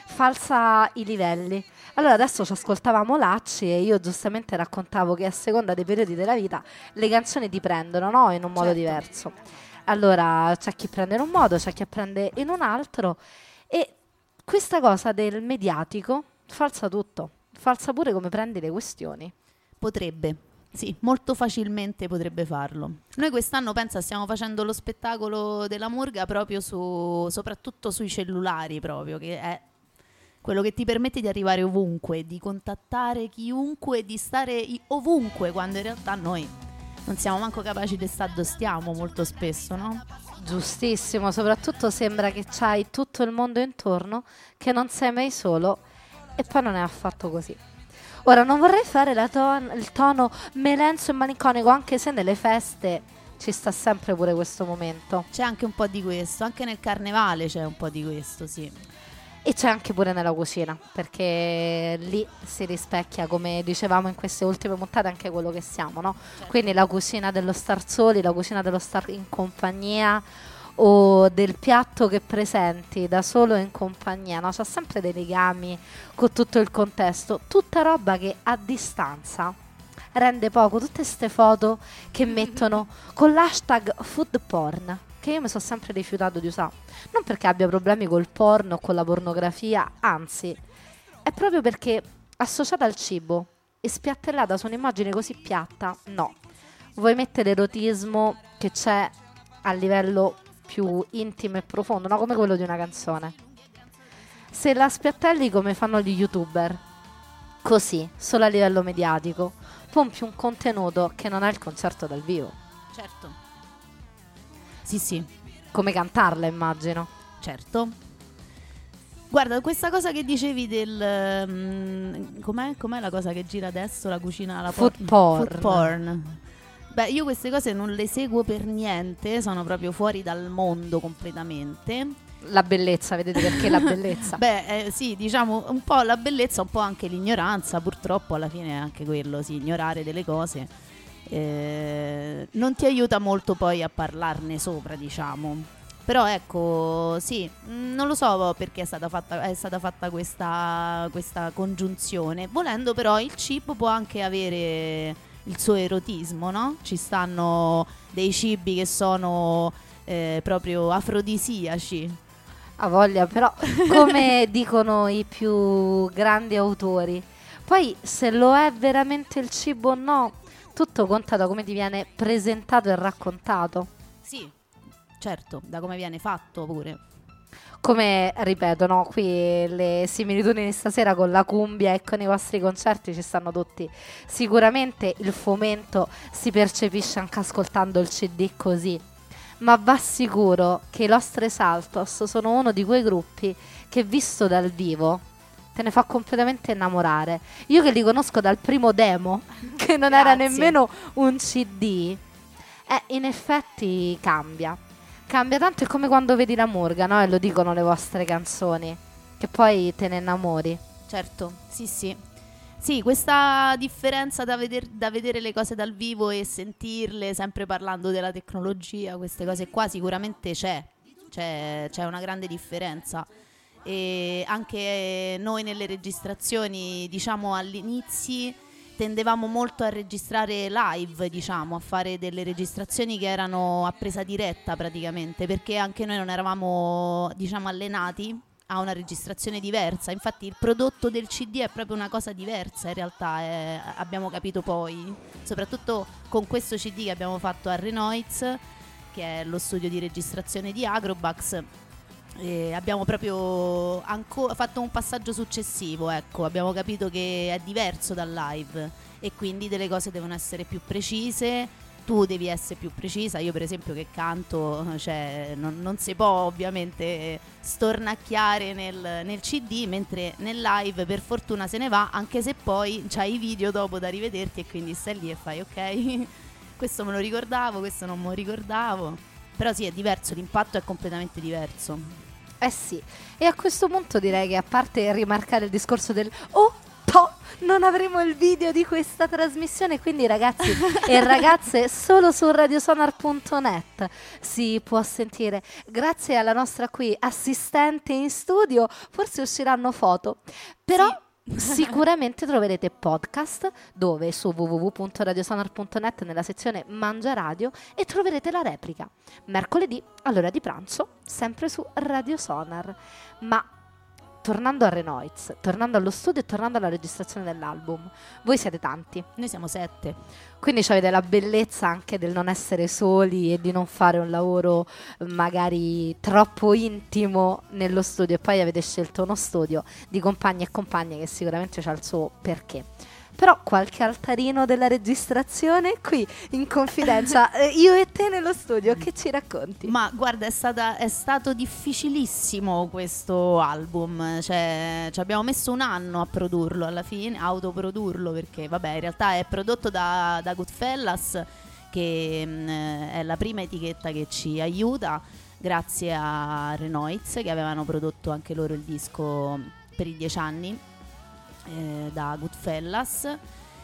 S2: falsa i livelli. Allora adesso ci ascoltavamo Lacci e io giustamente raccontavo che a seconda dei periodi della vita le canzoni ti prendono, no? In un modo
S3: Certo.
S2: diverso. Allora c'è chi prende in un modo, c'è chi prende in un altro e questa cosa del mediatico falsa tutto, falsa pure come prendi le questioni.
S3: Potrebbe, sì, molto facilmente potrebbe farlo. Noi quest'anno, pensa, stiamo facendo lo spettacolo della Murga proprio su, soprattutto sui cellulari proprio, che è quello che ti permette di arrivare ovunque, di contattare chiunque, di stare i- ovunque, quando in realtà noi non siamo manco capaci di stare dove stiamo molto spesso, no?
S2: Giustissimo, soprattutto sembra che c'hai tutto il mondo intorno, che non sei mai solo e poi non è affatto così. Ora non vorrei fare la ton- il tono melenso e malinconico, anche se nelle feste ci sta sempre pure questo momento.
S3: C'è anche un po' di questo, anche nel carnevale c'è un po' di questo, sì.
S2: E c'è anche pure nella cucina, perché lì si rispecchia, come dicevamo in queste ultime puntate, anche quello che siamo, no? Quindi la cucina dello star soli, la cucina dello star in compagnia o del piatto che presenti da solo in compagnia, no? C'ha sempre dei legami con tutto il contesto, tutta roba che a distanza rende poco. Tutte ste foto che mettono con l'hashtag food porn, che io mi sono sempre rifiutato di usare, non perché abbia problemi col porno o con la pornografia, anzi è proprio perché associata al cibo e spiattellata su un'immagine così piatta, no. Vuoi mettere l'erotismo che c'è a livello più intimo e profondo, no? Come quello di una canzone. Se la spiattelli come fanno gli youtuber, così, solo a livello mediatico, pompi un contenuto che non è il concerto dal vivo.
S3: Certo. Sì, sì,
S2: Come cantarla, immagino.
S3: certo. Guarda, questa cosa che dicevi del... mm, com'è, com'è la cosa che gira adesso, la cucina, la
S2: Food
S3: por-
S2: porn.
S3: Food porn. Beh, io queste cose non le seguo per niente, sono proprio fuori dal mondo completamente.
S2: La bellezza, vedete perché la bellezza?
S3: Beh, eh, sì, diciamo un po' la bellezza, un po' anche l'ignoranza, purtroppo alla fine è anche quello, sì, ignorare delle cose eh, non ti aiuta molto poi a parlarne sopra, diciamo. Però ecco, sì, mh, non lo so perché è stata fatta, è stata fatta questa, questa congiunzione. Volendo però il cibo può anche avere il suo erotismo, no? Ci stanno dei cibi che sono eh, proprio afrodisiaci.
S2: Ha voglia, però come dicono i più grandi autori, poi se lo è veramente il cibo o no, tutto conta da come ti viene presentato e raccontato.
S3: Sì, certo, da come viene fatto pure.
S2: come ripeto, no, qui le similitudini stasera con la cumbia e con i vostri concerti ci stanno tutti. Sicuramente il fomento si percepisce anche ascoltando il C D così, ma va sicuro che i Los Saltos sono uno di quei gruppi che visto dal vivo te ne fa completamente innamorare. Io che li conosco dal primo demo, che non era
S3: Grazie.
S2: nemmeno un C D, eh, in effetti cambia. Cambia tanto, è come quando vedi la Murga, no? E lo dicono le vostre canzoni, che poi te ne innamori.
S3: Certo, sì sì. Sì, questa differenza da, veder- da vedere le cose dal vivo e sentirle, sempre parlando della tecnologia, queste cose qua sicuramente c'è, c'è, c'è una grande differenza. E anche noi nelle registrazioni, diciamo all'inizio, tendevamo molto a registrare live, diciamo, a fare delle registrazioni che erano a presa diretta praticamente, perché anche noi non eravamo, diciamo, allenati a una registrazione diversa. Infatti il prodotto del C D è proprio una cosa diversa in realtà, eh, abbiamo capito poi, soprattutto con questo C D che abbiamo fatto a Renoiz, che è lo studio di registrazione di Agrobax. E abbiamo proprio anco- fatto un passaggio successivo, ecco, abbiamo capito che è diverso dal live e quindi delle cose devono essere più precise, tu devi essere più precisa. Io per esempio che canto, cioè non, non si può ovviamente stornacchiare nel, nel C D, mentre nel live per fortuna se ne va, anche se poi c'hai i video dopo da rivederti e quindi stai lì e fai ok, questo me lo ricordavo, questo non me lo ricordavo. Però sì, è diverso, l'impatto è completamente diverso.
S2: Eh sì, e a questo punto direi che, a parte rimarcare il discorso del oh, to, non avremo il video di questa trasmissione, quindi ragazzi e ragazze solo su radiosonar punto net si può sentire. Grazie alla nostra qui assistente in studio forse usciranno foto, però
S3: Sì.
S2: sicuramente troverete podcast dove su w w w punto radiosonar punto net nella sezione Mangia Radio, e troverete la replica mercoledì all'ora di pranzo sempre su Radio Sonar. Ma tornando a Renoiz, tornando allo studio e tornando alla registrazione dell'album, voi siete tanti,
S3: Noi siamo sette.
S2: quindi avete la bellezza anche del non essere soli e di non fare un lavoro magari troppo intimo nello studio, e poi avete scelto uno studio di compagni e compagne che sicuramente c'ha il suo perché. Però qualche altarino della registrazione qui in confidenza, eh, io e te nello studio, che ci racconti?
S3: Ma guarda, è, stata, è stato difficilissimo questo album, cioè ci abbiamo messo un anno a produrlo alla fine, autoprodurlo, perché vabbè in realtà è prodotto da, da Goodfellas, che mh, è la prima etichetta che ci aiuta, grazie a Renoiz, che avevano prodotto anche loro il disco per i dieci anni eh, da Goodfellas,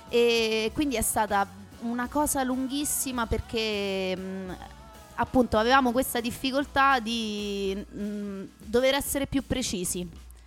S3: e quindi è stata una cosa lunghissima perché mh, appunto avevamo questa difficoltà di mh, dover essere più precisi,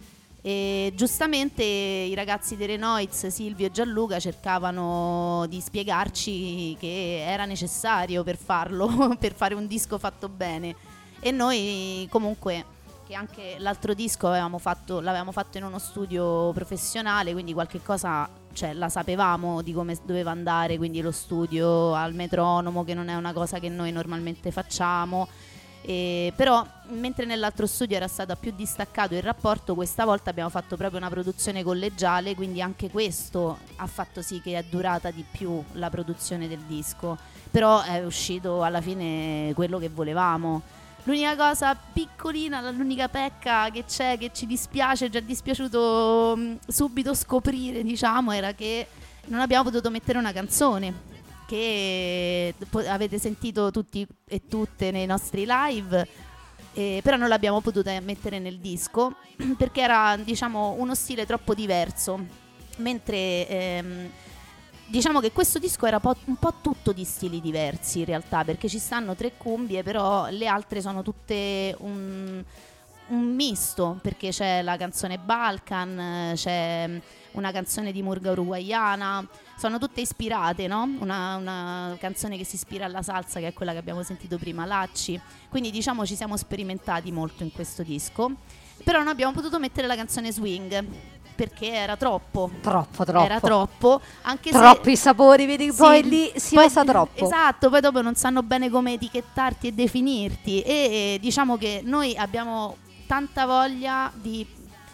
S3: e giustamente i ragazzi di Renoiz, Silvio e Gianluca, cercavano di spiegarci che era necessario per farlo, per fare un disco fatto bene. E noi comunque, che anche l'altro disco avevamo fatto, l'avevamo fatto in uno studio professionale, quindi qualche cosa, cioè, la sapevamo di come doveva andare, quindi lo studio al metronomo, che non è una cosa che noi normalmente facciamo. E però mentre nell'altro studio era stato più distaccato il rapporto, questa volta abbiamo fatto proprio una produzione collegiale, quindi anche questo ha fatto sì che è durata di più la produzione del disco, però è uscito alla fine quello che volevamo. L'unica cosa piccolina, l'unica pecca che c'è, che ci dispiace, già dispiaciuto mh, subito scoprire, diciamo, era che non abbiamo potuto mettere una canzone che po- avete sentito tutti e tutte nei nostri live, eh, però non l'abbiamo potuta mettere nel disco perché era, diciamo, uno stile troppo diverso, mentre ehm, diciamo che questo disco era po- un po' tutto di stili diversi in realtà, perché ci stanno tre cumbie, però le altre sono tutte un, un misto, perché c'è la canzone Balkan, c'è una canzone di murga uruguaiana, sono tutte ispirate, no? Una, una canzone che si ispira alla salsa, che è quella che abbiamo sentito prima, Lacci. Quindi diciamo ci siamo sperimentati molto in questo disco, però non abbiamo potuto mettere la canzone Swing perché era troppo.
S2: Troppo, troppo.
S3: Era troppo, anche
S2: Troppi
S3: se
S2: sapori, vedi,
S3: sì,
S2: poi lì si
S3: poi-
S2: osa troppo.
S3: Esatto, poi dopo non sanno bene come etichettarti e definirti, e, e diciamo che noi abbiamo tanta voglia di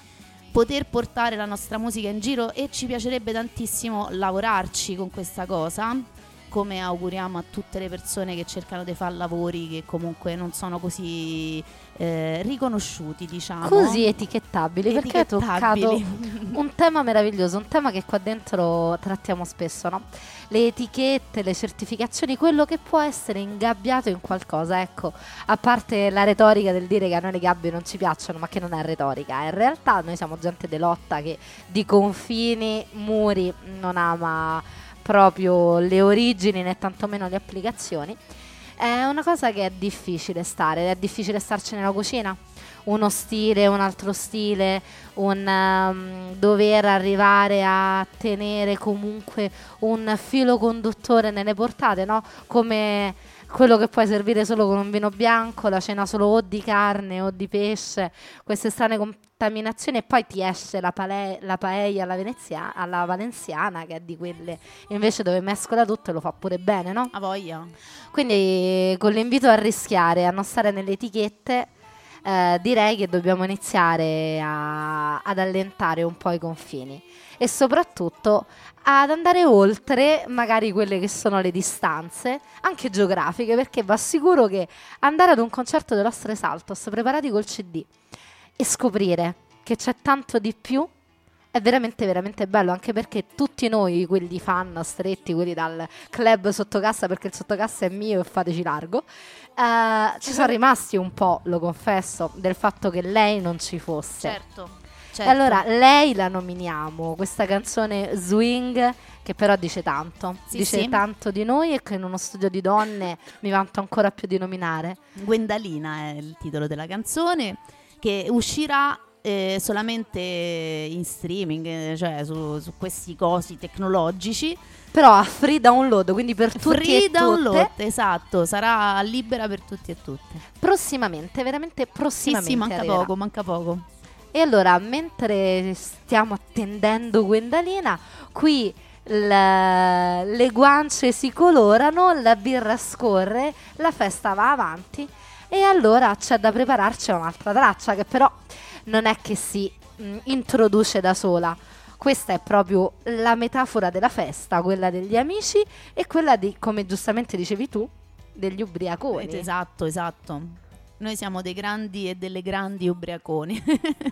S3: poter portare la nostra musica in giro e ci piacerebbe tantissimo lavorarci con questa cosa, come auguriamo a tutte le persone che cercano di fare lavori che comunque non sono così eh, riconosciuti, diciamo.
S2: Così etichettabili, perché hai
S3: Etichettabili.
S2: toccato un tema meraviglioso, un tema che qua dentro trattiamo spesso, no? Le etichette, le certificazioni, quello che può essere ingabbiato in qualcosa, ecco, a parte la retorica del dire che a noi le gabbie non ci piacciono, ma che non è retorica, in realtà noi siamo gente de lotta che di confini, muri non ama proprio le origini né tantomeno le applicazioni. È una cosa che è difficile stare, è difficile starci nella cucina, uno stile, un altro stile, un um, dover arrivare a tenere comunque un filo conduttore nelle portate, no? Come quello che puoi servire solo con un vino bianco, la cena solo o di carne o di pesce, queste strane contaminazioni, e poi ti esce la, pale- la paella alla, venezia- alla valenziana, che è di quelle invece dove mescola tutto e lo fa pure bene, no?
S3: A voglia.
S2: Quindi con l'invito a rischiare, a non stare nelle etichette, eh, direi che dobbiamo iniziare a- ad allentare un po' i confini e soprattutto ad andare oltre magari quelle che sono le distanze, anche geografiche, perché vi assicuro che andare ad un concerto dell'Ostre Saltos preparati col C D e scoprire che c'è tanto di più è veramente veramente bello, anche perché tutti noi, quelli fan stretti, quelli dal club sottocassa, perché il sottocassa è mio e fateci largo, eh, ci sono rimasti un po', lo confesso, del fatto che lei non ci fosse.
S3: Certo.
S2: E
S3: certo.
S2: allora lei la nominiamo, questa canzone swing che però dice tanto,
S3: Sì,
S2: dice
S3: sì.
S2: tanto di noi e che in uno studio di donne mi vanto ancora più di nominare.
S3: Gwendalina è il titolo della canzone, che uscirà eh, solamente in streaming, eh, cioè su, su questi cosi tecnologici.
S2: Però a free download, quindi per tutti
S3: Free
S2: e
S3: download,
S2: tutte,
S3: esatto, sarà libera per tutti e tutte.
S2: prossimamente, veramente
S3: Sì,
S2: prossimamente
S3: sì, manca
S2: arriverà.
S3: poco, manca poco.
S2: E allora, mentre stiamo attendendo Gwendalina, qui l- le guance si colorano, la birra scorre, la festa va avanti e allora c'è da prepararci a un'altra traccia che però non è che si mh, introduce da sola. Questa è proprio la metafora della festa, quella degli amici e quella di, come giustamente dicevi tu, degli ubriaconi.
S3: Esatto, esatto. Noi siamo dei grandi e delle grandi ubriaconi.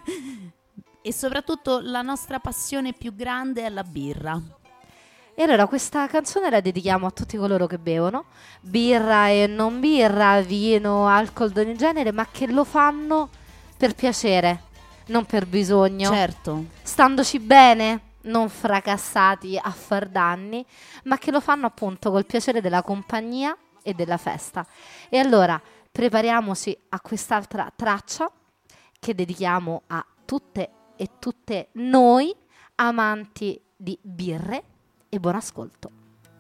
S3: E soprattutto la nostra passione più grande è la birra.
S2: E allora questa canzone la dedichiamo a tutti coloro che bevono, birra e non birra, vino, alcol di ogni genere, ma che lo fanno per piacere, non per bisogno,
S3: Certo.
S2: standoci bene, non fracassati a far danni, ma che lo fanno appunto col piacere della compagnia e della festa. E allora prepariamoci a quest'altra traccia che dedichiamo a tutte e tutte noi amanti di birre, e buon ascolto.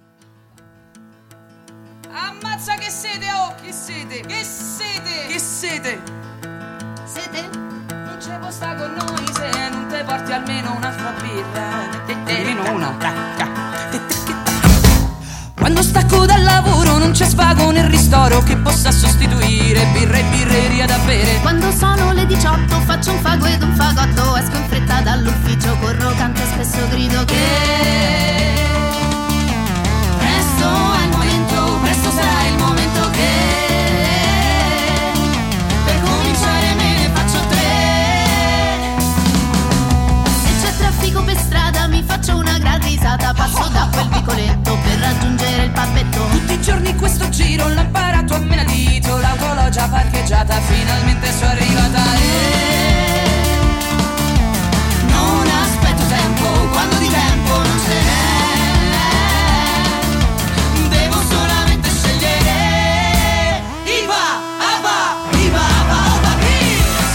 S4: Ammazza che sete, oh, che sete, che sete, che sete.
S3: Siete?
S4: Non ci può sta con noi se non te porti almeno un'altra birra. Almeno una. Quando stacco dal lavoro non c'è svago nel ristoro che possa sostituire birra e birreria da bere.
S5: Quando sono le diciotto faccio un fago ed un fagotto. Esco in fretta dall'ufficio, corro, canto e spesso grido che presto è il momento, presto sarà il momento che per cominciare me ne faccio tre. Se c'è traffico per strada mi faccio una gran risata. Passo da quel vicoletto per raggiungere il pappetto.
S4: Tutti i giorni questo giro l'ho imparato a menadito. L'auto l'ho già parcheggiata, finalmente sono arrivata e non aspetto tempo, quando di tempo non ce n'è. Devo solamente scegliere Iva, Ava, Iva, Ava, Ava, Kiss.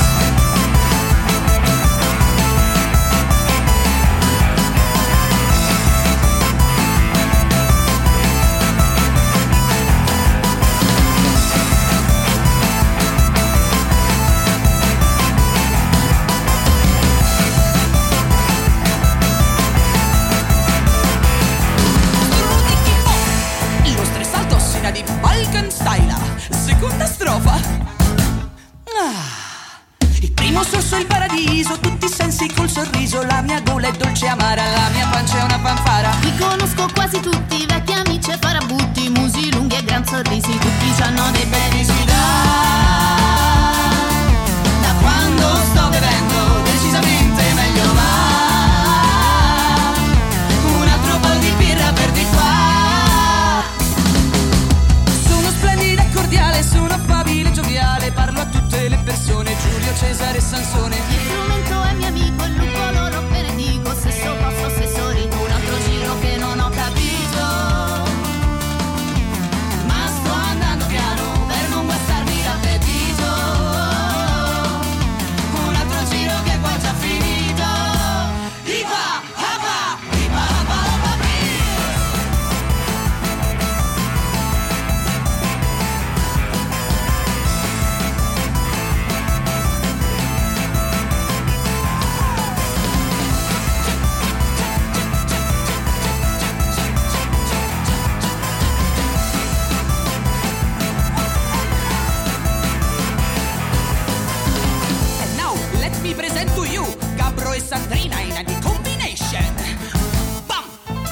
S5: mali, sì, tutti c'hanno dei beni, si dà. Da quando sto bevendo decisamente meglio va. Un altro po' di birra per di qua.
S4: Sono splendida e cordiale, sono affabile e gioviale, parlo a tutte le persone, Giulio, Cesare e Sansone.
S5: Il frumento è mio amico, il lupo loro benedico, stesso posto, stesso rito, un altro giro che non ho capito. Ma sto andando piano per non guastarmi l'appetito. Un altro giro che poi già finito. Ipa, apa, ipa, apa, apa,
S4: And now, let me present to you Gabro e Sandrina in a combination. Bam!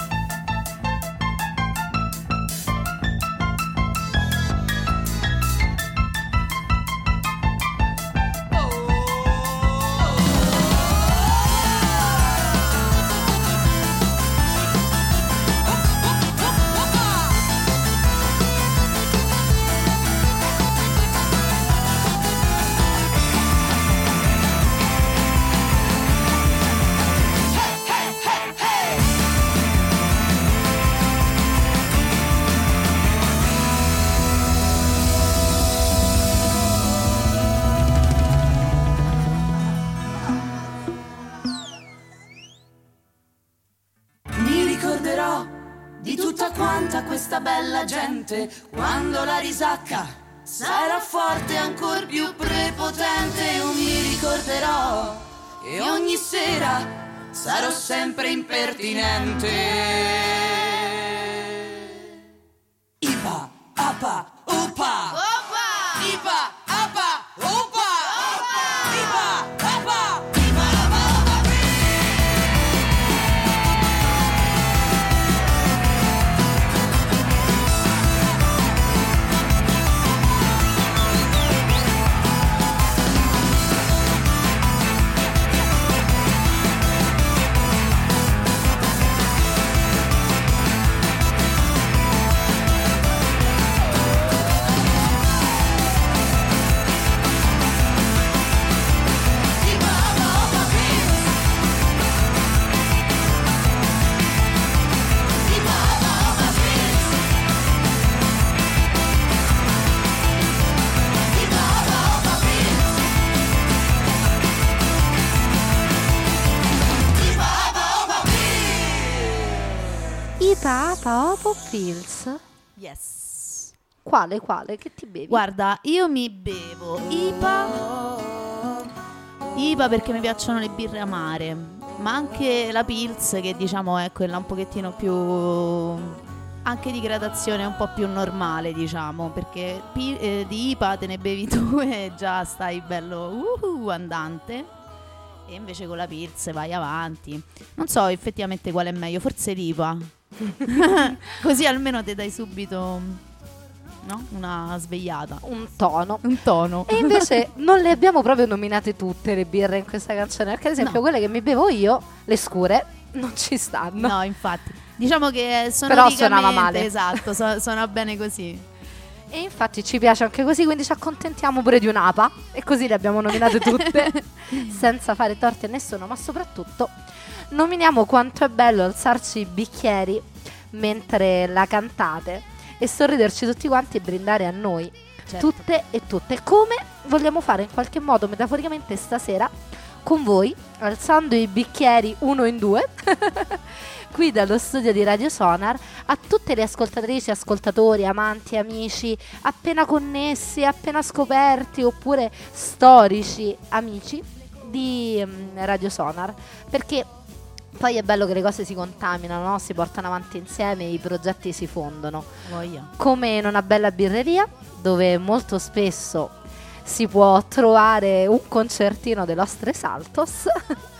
S5: Mi ricorderò di tutta quanta questa bella gente quando la risacca sarà forte, ancor più prepotente. Io mi ricorderò e ogni sera sarò sempre impertinente.
S4: Ipa, apa, upa. Ipa, apa, upa. Ipa, apa.
S2: Ipa, apa, opo, pills.
S3: Yes.
S2: Quale, quale? Che ti bevi?
S3: Guarda, io mi bevo IPA. IPA perché mi piacciono le birre amare, ma anche la Pils, che diciamo è quella un pochettino più, anche di gradazione un po' più normale, diciamo, perché pi- eh, di IPA te ne bevi tu e già stai bello uhu, andante, e invece con la Pils vai avanti. Non so effettivamente qual è meglio, forse l'I P A. Così almeno te dai subito, no? Una svegliata,
S2: Un tono.
S3: un tono.
S2: E invece non le abbiamo proprio nominate tutte le birre in questa canzone, perché ad esempio
S3: No.
S2: quelle che mi bevo io, le scure, non ci stanno.
S3: No, infatti. Diciamo che sono
S2: Però suonava male.
S3: Esatto, so- suona bene così.
S2: E infatti ci piace anche così, quindi ci accontentiamo pure di un'apa e così le abbiamo nominate tutte senza fare torti a nessuno, ma soprattutto nominiamo quanto è bello alzarci i bicchieri mentre la cantate e sorriderci tutti quanti e brindare a noi,
S3: Certo.
S2: tutte e tutte, come vogliamo fare in qualche modo metaforicamente stasera con voi, alzando i bicchieri uno in due qui dallo studio di Radio Sonar a tutte le ascoltatrici, ascoltatori, amanti, amici appena connessi, appena scoperti oppure storici amici di mm, Radio Sonar, perché poi è bello che le cose si contaminano, no? Si portano avanti insieme, i progetti si fondono,
S3: Voglia.
S2: come in una bella birreria dove molto spesso si può trovare un concertino de Los Tres Saltos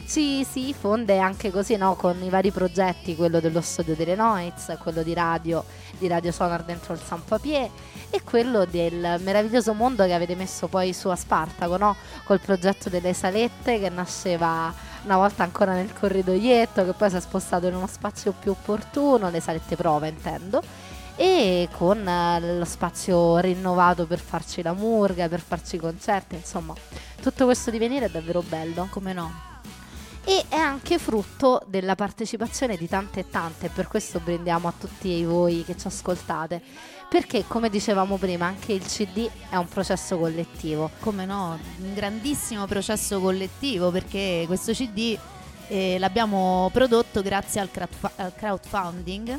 S2: Ci si fonde anche così, no, con i vari progetti, quello dello studio delle Noiz, quello di radio, di Radio Sonar dentro il San Papier e quello del meraviglioso mondo che avete messo poi su a Spartaco, no? Col progetto delle salette che nasceva una volta ancora nel corridoietto, che poi si è spostato in uno spazio più opportuno, le salette prova intendo, e con eh, lo spazio rinnovato per farci la murga, per farci i concerti, insomma tutto questo divenire è davvero bello.
S3: Come no?
S2: E è anche frutto della partecipazione di tante e tante, per questo brindiamo a tutti voi che ci ascoltate, perché come dicevamo prima anche il C D è un processo collettivo.
S3: Come no, un grandissimo processo collettivo, perché questo C D eh, l'abbiamo prodotto grazie al, crowdf- al crowdfunding,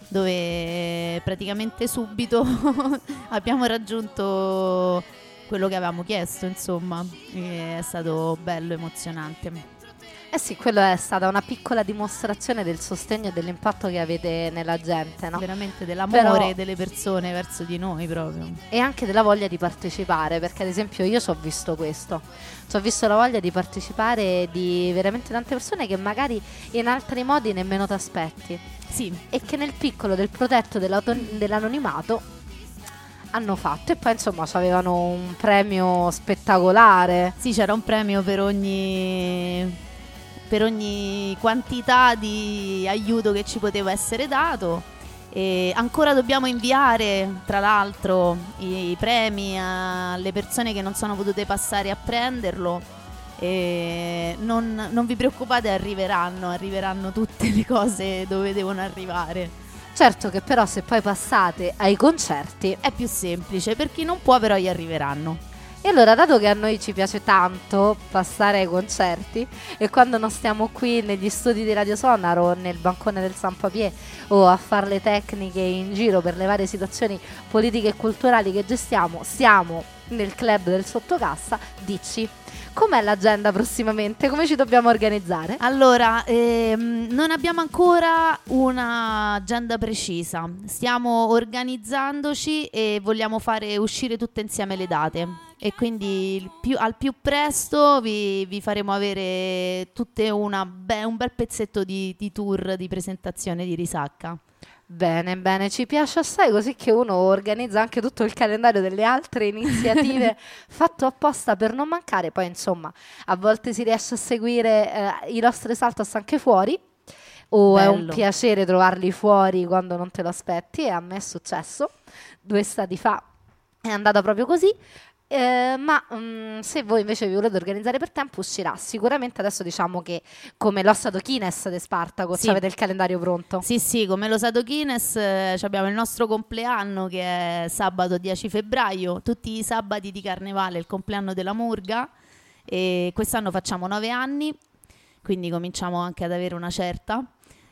S3: dove praticamente subito abbiamo raggiunto quello che avevamo chiesto, insomma, e è stato bello, emozionante.
S2: Eh sì, quello è stata una piccola dimostrazione del sostegno e dell'impatto che avete nella gente, no?
S3: Veramente dell'amore
S2: Però,
S3: delle persone verso di noi proprio.
S2: e anche della voglia di partecipare, perché ad esempio io ci ho visto questo, ci ho visto la voglia di partecipare di veramente tante persone che magari in altri modi nemmeno ti aspetti
S3: Sì,
S2: e che nel piccolo del protetto dell'anonimato hanno fatto, e poi insomma avevano un premio spettacolare.
S3: sì, c'era un premio per ogni per ogni quantità di aiuto che ci poteva essere dato. E ancora dobbiamo inviare, tra l'altro, i, i premi alle persone che non sono potute passare a prenderlo. E non, non vi preoccupate, arriveranno, arriveranno tutte le cose dove devono arrivare.
S2: Certo che però se poi passate ai concerti,
S3: È più semplice, per chi non può però gli arriveranno.
S2: e allora dato che a noi ci piace tanto passare ai concerti, e quando non stiamo qui negli studi di Radio Sonar o nel bancone del San Papier o a fare le tecniche in giro per le varie situazioni politiche e culturali che gestiamo, siamo nel club del sottocassa, dici com'è l'agenda prossimamente, come ci dobbiamo organizzare?
S3: Allora, ehm, non abbiamo ancora un'agenda precisa, stiamo organizzandoci e vogliamo fare uscire tutte insieme le date, e quindi il più- al più presto vi, vi faremo avere tutte una be- un bel pezzetto di, di tour, di presentazione di Risacca.
S2: Bene, bene, ci piace assai, così che uno organizza anche tutto il calendario delle altre iniziative fatto apposta per non mancare. Poi insomma a volte si riesce a seguire eh, i nostri saltos anche fuori, o è un
S3: Bello.
S2: piacere trovarli fuori quando non te lo aspetti, e a me è successo due stati fa, è andata proprio così. Eh, ma mm, se voi invece vi volete organizzare per tempo, uscirà sicuramente. Adesso diciamo che come lo stato Kines di Spartaco,
S3: Sì.
S2: avete il calendario pronto.
S3: Sì, sì, come lo Sadochines eh, abbiamo il nostro compleanno che è sabato dieci febbraio, tutti i sabati di carnevale, il compleanno della Murga, e quest'anno facciamo nove anni, quindi cominciamo anche ad avere una certa.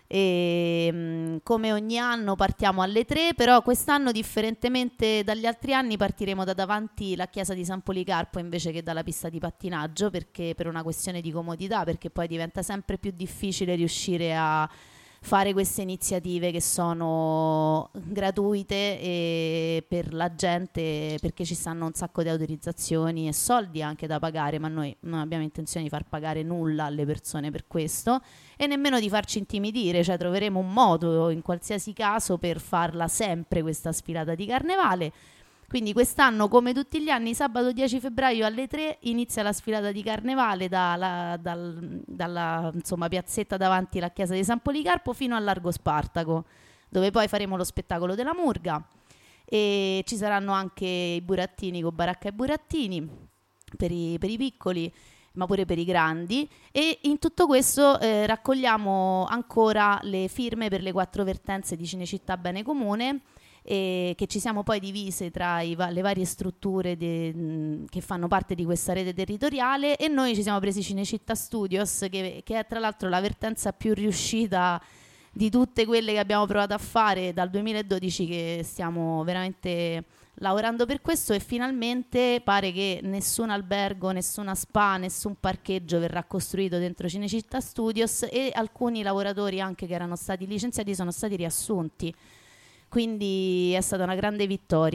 S3: E mh, come ogni anno partiamo alle tre, però quest'anno differentemente dagli altri anni partiremo da davanti la chiesa di San Policarpo invece che dalla pista di pattinaggio, perché per una questione di comodità, perché poi diventa sempre più difficile riuscire a fare queste iniziative che sono gratuite e per la gente, perché ci stanno un sacco di autorizzazioni e soldi anche da pagare, ma noi non abbiamo intenzione di far pagare nulla alle persone per questo, e nemmeno di farci intimidire, cioè troveremo un modo in qualsiasi caso per farla sempre questa sfilata di carnevale. Quindi quest'anno, come tutti gli anni, sabato dieci febbraio alle tre inizia la sfilata di carnevale dalla, dal, dalla insomma, piazzetta davanti alla chiesa di San Policarpo fino al Largo Spartaco, dove poi faremo lo spettacolo della Murga, e ci saranno anche i burattini con Baracca e Burattini per i, per i piccoli, ma pure per i grandi. E in tutto questo eh, raccogliamo ancora le firme per le quattro vertenze di Cinecittà Bene Comune, e che ci siamo poi divise tra i va- le varie strutture de- mh, che fanno parte di questa rete territoriale, e noi ci siamo presi Cinecittà Studios, che, che è tra l'altro la vertenza più riuscita di tutte quelle che abbiamo provato a fare dal duemiladodici, che stiamo veramente lavorando per questo, e finalmente pare che nessun albergo, nessuna spa, nessun parcheggio verrà costruito dentro Cinecittà Studios, e alcuni lavoratori anche che erano stati licenziati sono stati riassunti. Quindi è stata una grande vittoria.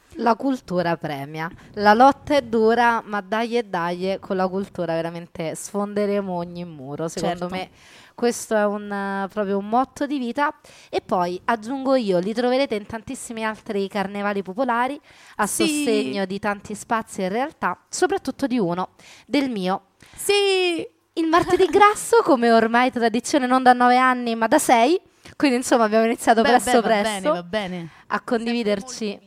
S2: La cultura premia. La lotta è dura, ma dai e dai, con la cultura veramente sfonderemo ogni muro. Secondo
S3: Certo.
S2: me questo è un, eh, proprio un motto di vita. E poi aggiungo io, li troverete in tantissimi altri carnevali popolari a
S3: Sì.
S2: sostegno di tanti spazi e realtà, soprattutto di uno, del mio.
S3: Sì!
S2: Il martedì grasso, come ormai tradizione non da nove anni ma da sei, quindi insomma abbiamo iniziato
S3: Beh,
S2: presto
S3: beh, va
S2: presto
S3: bene, va bene.
S2: a condividerci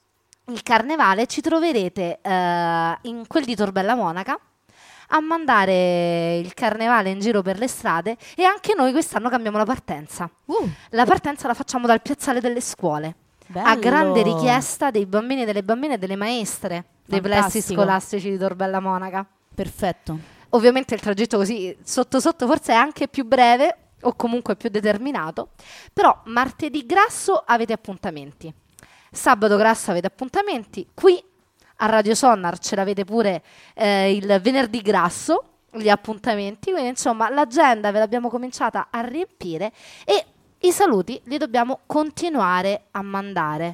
S2: il carnevale. Ci troverete eh, in quel di Torbella Monaca a mandare il carnevale in giro per le strade, e anche noi quest'anno cambiamo la partenza.
S3: Uh,
S2: La partenza la facciamo dal piazzale delle scuole, a
S3: bello.
S2: grande richiesta dei bambini, delle bambine e delle maestre dei plessi
S3: Fantastico.
S2: scolastici di Torbella Monaca.
S3: Perfetto.
S2: Ovviamente il tragitto così sotto sotto forse è anche più breve o comunque più determinato, però martedì grasso avete appuntamenti, sabato grasso avete appuntamenti, qui a Radio Sonar ce l'avete pure eh, il venerdì grasso, gli appuntamenti, quindi insomma l'agenda ve l'abbiamo cominciata a riempire e i saluti li dobbiamo continuare a mandare.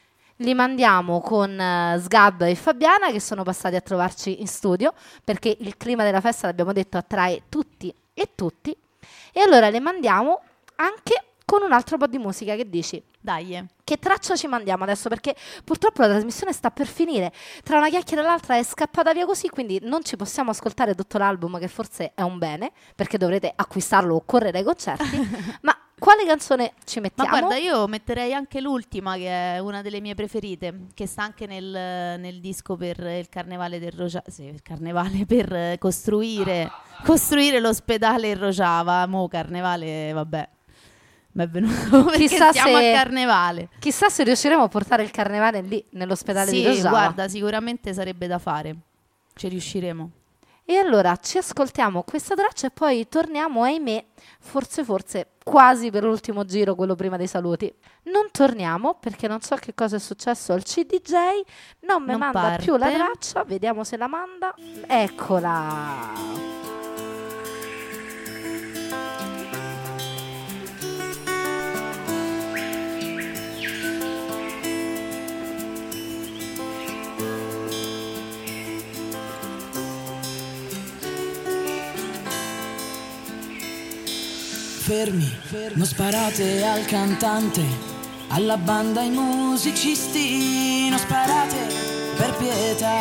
S2: Li mandiamo con eh, Sgab e Fabiana, che sono passati a trovarci in studio, perché il clima della festa, l'abbiamo detto, attrae tutti e tutti. E allora le mandiamo anche con un altro po' di musica. Che dici?
S3: Dai.
S2: Che traccia ci mandiamo adesso? Perché purtroppo la trasmissione sta per finire. Tra una chiacchiera e l'altra è scappata via così, quindi non ci possiamo ascoltare tutto l'album, che forse è un bene, perché dovrete acquistarlo o correre ai concerti. Ma quale canzone ci
S3: Ma
S2: mettiamo?
S3: guarda, io metterei anche l'ultima, che è una delle mie preferite, che sta anche nel, nel disco per il carnevale del Rojava. Sì, il carnevale per eh, costruire, costruire l'ospedale in Rojava. Mo' carnevale, vabbè, mi è venuto perché
S2: Chissà
S3: siamo
S2: se-
S3: a carnevale.
S2: Chissà se riusciremo a portare il carnevale lì, nell'ospedale
S3: Sì,
S2: di Rojava.
S3: guarda, sicuramente sarebbe da fare. Ci riusciremo.
S2: E allora ci ascoltiamo questa traccia e poi torniamo, ahimè, forse forse quasi per l'ultimo giro, quello prima dei saluti. Non torniamo perché non so che cosa è successo al C D J, non mi
S3: Non
S2: manda
S3: parte.
S2: più la traccia, vediamo se la manda. Eccola.
S5: Fermi, non sparate al cantante, alla banda, ai musicisti, non sparate per pietà.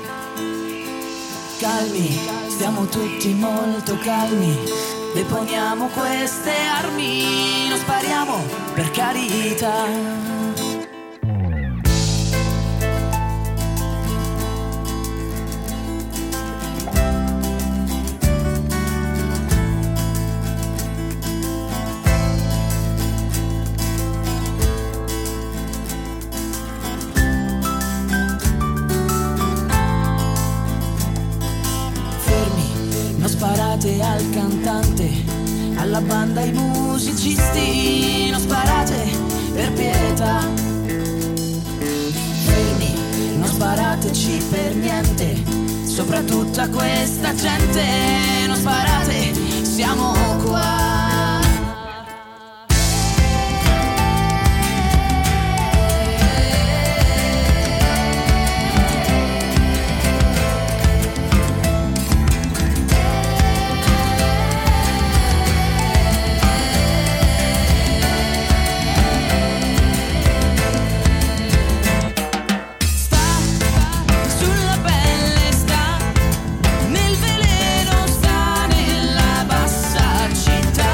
S5: Calmi, stiamo tutti molto calmi, deponiamo queste armi, non spariamo per carità. Sparate al cantante, alla banda, ai musicisti, non sparate per pietà. Fermi, non sparateci per niente, soprattutto a questa gente, non sparate, siamo qua. Città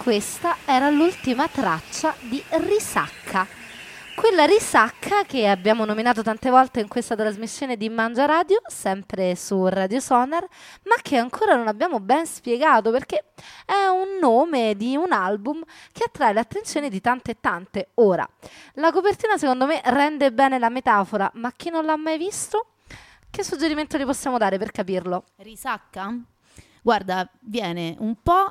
S2: questa era l'ultima traccia di Risacca. Quella Risacca che abbiamo nominato tante volte in questa trasmissione di Mangia Radio, sempre su Radio Sonar, ma che ancora non abbiamo ben spiegato perché è un nome di un album che attrae l'attenzione di tante e tante. Ora, la copertina secondo me rende bene la metafora, ma chi non l'ha mai visto, che suggerimento gli possiamo dare per capirlo?
S3: Risacca? Guarda, viene un po'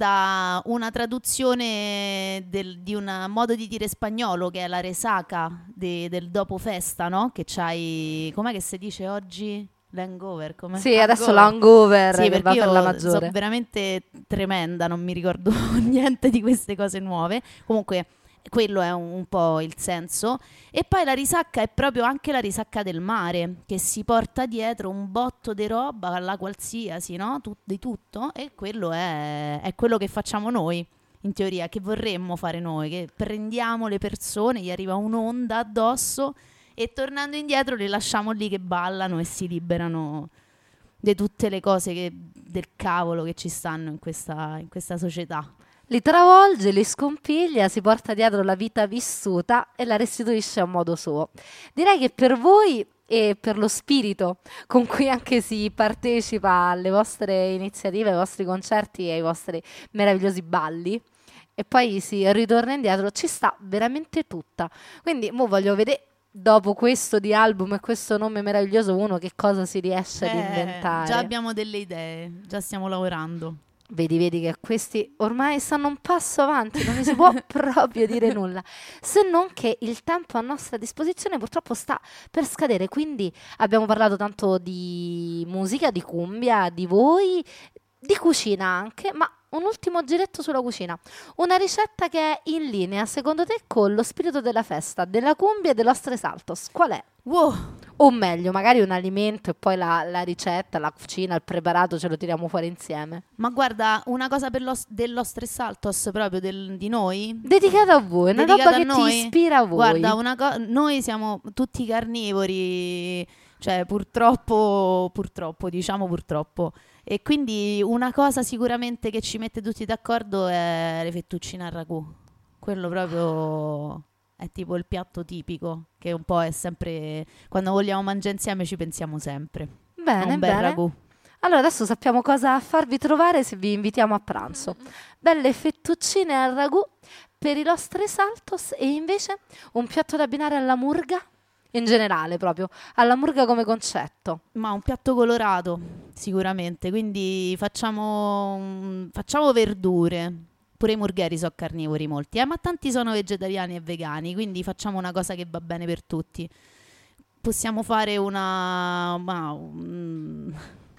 S3: da una traduzione del, di un modo di dire spagnolo che è la resaca de, del dopo festa, no? Che c'hai, com'è che si dice oggi? L'hangover, come?
S2: Sì, adesso l'hangover
S3: sì,
S2: che
S3: perché
S2: va per la
S3: io
S2: maggiore.
S3: sono veramente tremenda, non mi ricordo niente di queste cose nuove. Comunque quello è un, un po' il senso. E poi la risacca è proprio anche la risacca del mare, che si porta dietro un botto di roba alla qualsiasi, no? Tut- di tutto, e quello è, è quello che facciamo noi, in teoria, che vorremmo fare noi, che prendiamo le persone, gli arriva un'onda addosso e tornando indietro le lasciamo lì che ballano e si liberano di tutte le cose che, del cavolo che ci stanno in questa, in questa società.
S2: Li travolge, li scompiglia, si porta dietro la vita vissuta e la restituisce a modo suo. Direi che per voi e per lo spirito con cui anche si partecipa alle vostre iniziative, ai vostri concerti e ai vostri meravigliosi balli, e poi si ritorna indietro, ci sta veramente tutta. Quindi mo voglio vedere, dopo questo di album e questo nome meraviglioso, uno che cosa si riesce ad
S3: Eh,
S2: inventare.
S3: già abbiamo delle idee, già stiamo lavorando.
S2: Vedi, vedi che questi ormai stanno un passo avanti, non mi si può proprio dire nulla, se non che il tempo a nostra disposizione purtroppo sta per scadere, quindi abbiamo parlato tanto di musica, di cumbia, di voi, di cucina anche, ma un ultimo giretto sulla cucina, una ricetta che è in linea secondo te con lo spirito della festa, della cumbia e dell'Os Tres Saltos, qual è?
S3: Wow!
S2: O meglio, magari un alimento e poi la, la ricetta, la cucina, il preparato ce lo tiriamo fuori insieme.
S3: Ma guarda, una cosa per lo, dello Tres Saltos proprio del, di noi.
S2: Dedicata a voi, una
S3: Dedicata
S2: roba
S3: a
S2: che
S3: noi?
S2: ti ispira a voi.
S3: Guarda, una co- noi siamo tutti carnivori, cioè purtroppo, purtroppo, diciamo purtroppo. E quindi una cosa sicuramente che ci mette tutti d'accordo è le fettuccine al ragù. Quello proprio è tipo il piatto tipico, che un po' è sempre, quando vogliamo mangiare insieme ci pensiamo sempre. a
S2: Bene,
S3: un bel
S2: bene.
S3: ragù.
S2: Allora adesso sappiamo cosa farvi trovare se vi invitiamo a pranzo. Belle fettuccine al ragù per i Los Tres Saltos e invece un piatto da abbinare alla murga, in generale proprio, alla murga come concetto.
S3: Ma un piatto colorato, sicuramente. Quindi facciamo, mm, facciamo verdure. Pure i murgheri sono carnivori molti, eh, ma tanti sono vegetariani e vegani, quindi facciamo una cosa che va bene per tutti. Possiamo fare una... ma, mm,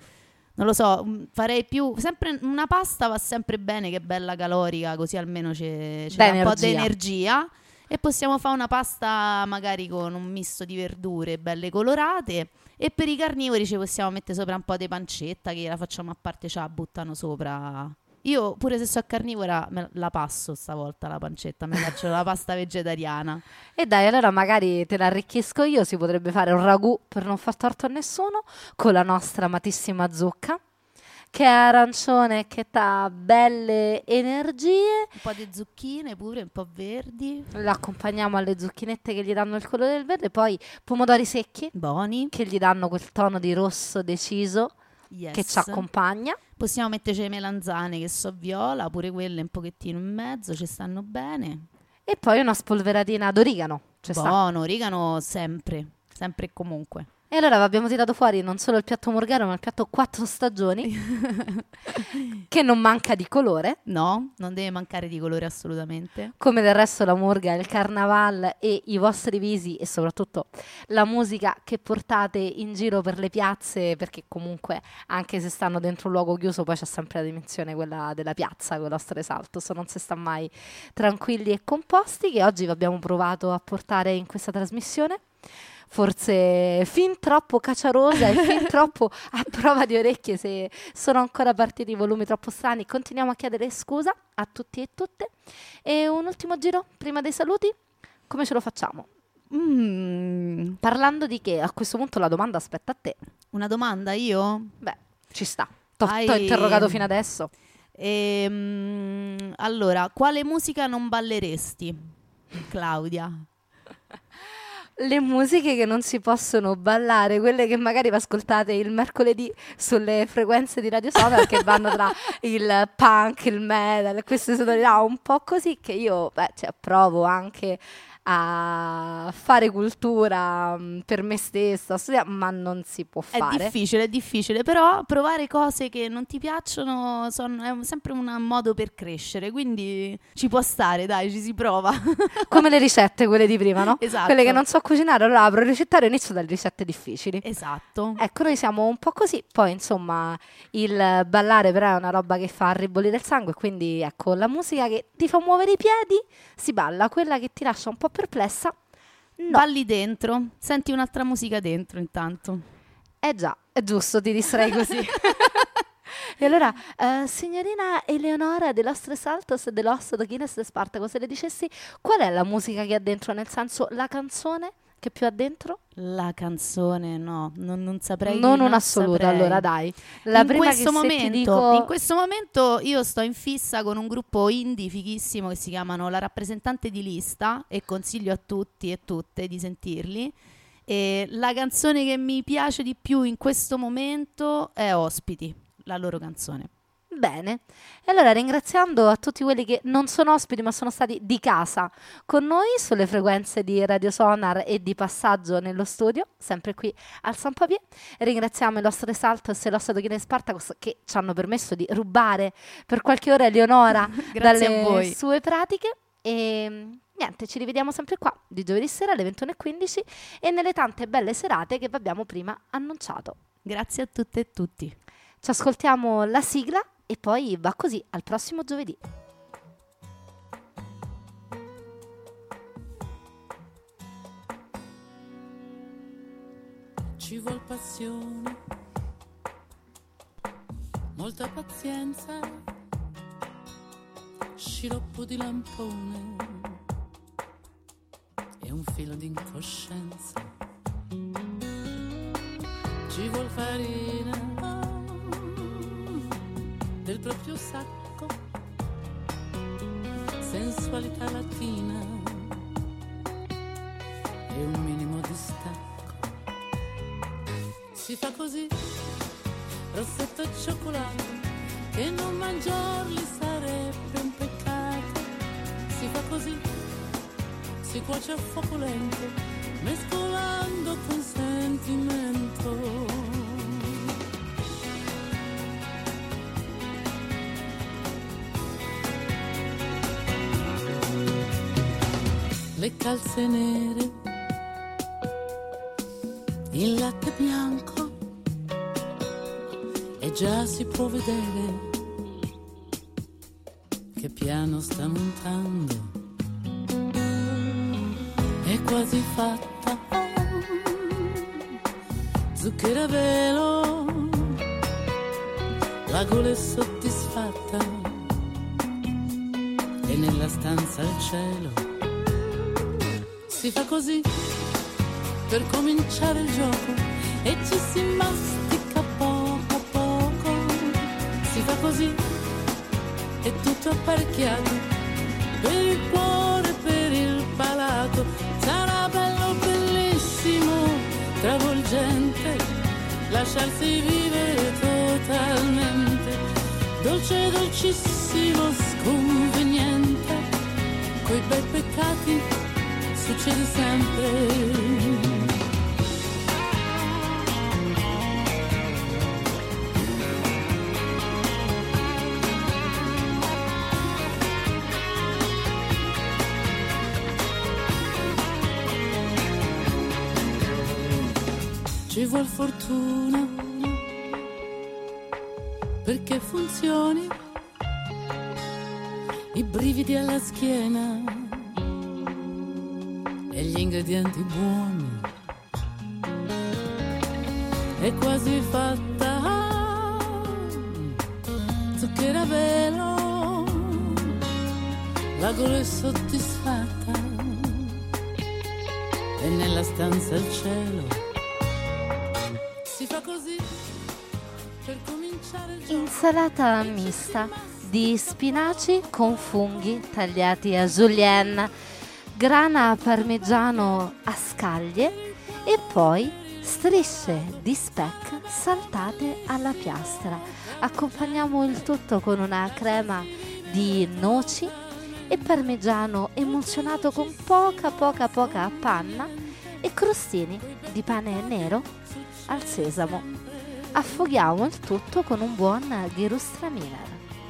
S3: non lo so, mm, farei più... sempre una pasta va sempre bene, che è bella calorica, così almeno c'è, c'è
S2: Da
S3: un po' di
S2: energia.
S3: energia. E possiamo fare una pasta magari con un misto di verdure belle colorate. E per i carnivori ci possiamo mettere sopra un po' di pancetta, che la facciamo a parte, ce la buttano sopra. Io pure se sono carnivora me la passo stavolta la pancetta, mi faccio la pasta vegetariana.
S2: E dai, allora magari te l'arricchisco io, si potrebbe fare un ragù per non far torto a nessuno con la nostra amatissima zucca, che è arancione, che dà belle energie.
S3: Un po' di zucchine pure, un po' verdi,
S2: L'accompagniamo alle zucchinette che gli danno il colore del verde, poi pomodori secchi
S3: buoni.
S2: che gli danno quel tono di rosso deciso
S3: Yes.
S2: che ci accompagna.
S3: Possiamo metterci le melanzane che so viola, pure quelle un pochettino in mezzo, ci stanno bene.
S2: E poi una spolveratina d'origano. Ci sta.
S3: Buono, origano sempre, sempre e comunque.
S2: E allora abbiamo tirato fuori non solo il piatto murghero, ma il piatto quattro stagioni, che non manca di colore,
S3: No, non deve mancare di colore assolutamente.
S2: come del resto la murga, il carnaval e i vostri visi e soprattutto la musica che portate in giro per le piazze, perché comunque anche se stanno dentro un luogo chiuso poi c'è sempre la dimensione quella della piazza, con l'Os Tres Saltos, non si sta mai tranquilli e composti, che oggi vi abbiamo provato a portare in questa trasmissione. Forse fin troppo caciarosa e fin troppo a prova di orecchie, se sono ancora partiti volumi troppo strani. Continuiamo a chiedere scusa a tutti e tutte. E un ultimo giro prima dei saluti, come ce lo facciamo?
S3: Mm,
S2: Parlando di che? A questo punto la domanda aspetta a te.
S3: una domanda io?
S2: Beh, ci sta. T'ho
S3: Hai-
S2: t'ho interrogato fino adesso.
S3: Ehm, allora, quale musica non balleresti, Claudia?
S2: Le musiche che non si possono ballare, quelle che magari vi ascoltate il mercoledì sulle frequenze di Radio Sonar, che vanno tra il punk, il metal, queste sonorità un po' così, che io beh, cioè, provo anche a fare cultura mh, per me stessa, studiare, ma non si può
S3: È
S2: fare.
S3: difficile, è difficile, però provare cose che non ti piacciono sono, è un- sempre un modo per crescere, quindi ci può stare, dai, ci si prova.
S2: Come le ricette, quelle di prima, no?
S3: Esatto.
S2: Quelle che non so cucinare, allora apro il ricettario e inizio dalle ricette difficili.
S3: Esatto.
S2: Ecco, noi siamo un po' così, poi insomma il ballare però è una roba che fa ribollire il sangue, quindi ecco, la musica che ti fa muovere i piedi si balla, quella che ti lascia un po' perplessa, no.
S3: Balli dentro, senti un'altra musica dentro intanto.
S2: Eh già, è giusto, ti distrai così. E allora, eh, signorina Eleonora de los Tres Altos e de los Adoquines de Spartaco, se le dicessi qual è la musica che ha dentro, nel senso la canzone che più ha dentro?
S3: La canzone, no, non, non saprei.
S2: Non
S3: non
S2: un'assoluta,
S3: saprei.
S2: allora dai. La
S3: in
S2: prima
S3: questo
S2: che se ti
S3: momento,
S2: dico...
S3: in questo momento io sto in fissa con un gruppo indie fighissimo che si chiamano La Rappresentante di Lista, e consiglio a tutti e tutte di sentirli. E la canzone che mi piace di più in questo momento è Ospiti, la loro canzone.
S2: Bene, e allora ringraziando a tutti quelli che non sono ospiti ma sono stati di casa con noi sulle frequenze di Radio Sonar e di passaggio nello studio, sempre qui al San Papier, ringraziamo i nostri Saltos e i nostri Adoquines Spartacus che ci hanno permesso di rubare per qualche ora Eleonora
S3: Grazie
S2: dalle
S3: a voi.
S2: sue pratiche e niente, ci rivediamo sempre qua di giovedì sera alle ventuno e quindici e nelle tante belle serate che vi abbiamo prima annunciato.
S3: Grazie a tutte e tutti.
S2: Ci ascoltiamo la sigla e poi va così, al prossimo giovedì.
S5: Ci vuol passione, molta pazienza, sciroppo di lampone e un filo di incoscienza. Ci vuol farina del proprio sacco, sensualità latina e un minimo di stacco. Si fa così, rossetto e cioccolato, che non mangiarli sarebbe un peccato. Si fa così, si cuoce a fuoco lento, mescolando con sentimento. Le calze nere, il latte bianco, e già si può vedere che piano sta montando. È quasi fatta, zucchero a velo, la gola è soddisfatta e nella stanza al cielo. Si fa così per cominciare il gioco e ci si mastica poco a poco. Si fa così, è tutto apparecchiato per il cuore, per il palato. Sarà bello, bellissimo, travolgente, lasciarsi vivere totalmente. Dolce, dolcissimo, sconveniente, coi bei peccati succede sempre. Ci vuol fortuna perché funzioni, i brividi alla schiena e gli ingredienti buoni. È quasi fatta, zucchero a velo, la gola è soddisfatta e nella stanza il cielo. Si fa così per cominciare il gioco.
S2: Insalata mista di spinaci con funghi tagliati a julienne, grana parmigiano a scaglie e poi strisce di speck saltate alla piastra. Accompagniamo il tutto con una crema di noci e parmigiano emulsionato con poca poca poca panna e crostini di pane nero al sesamo. Affoghiamo il tutto con un buon Gewürztraminer.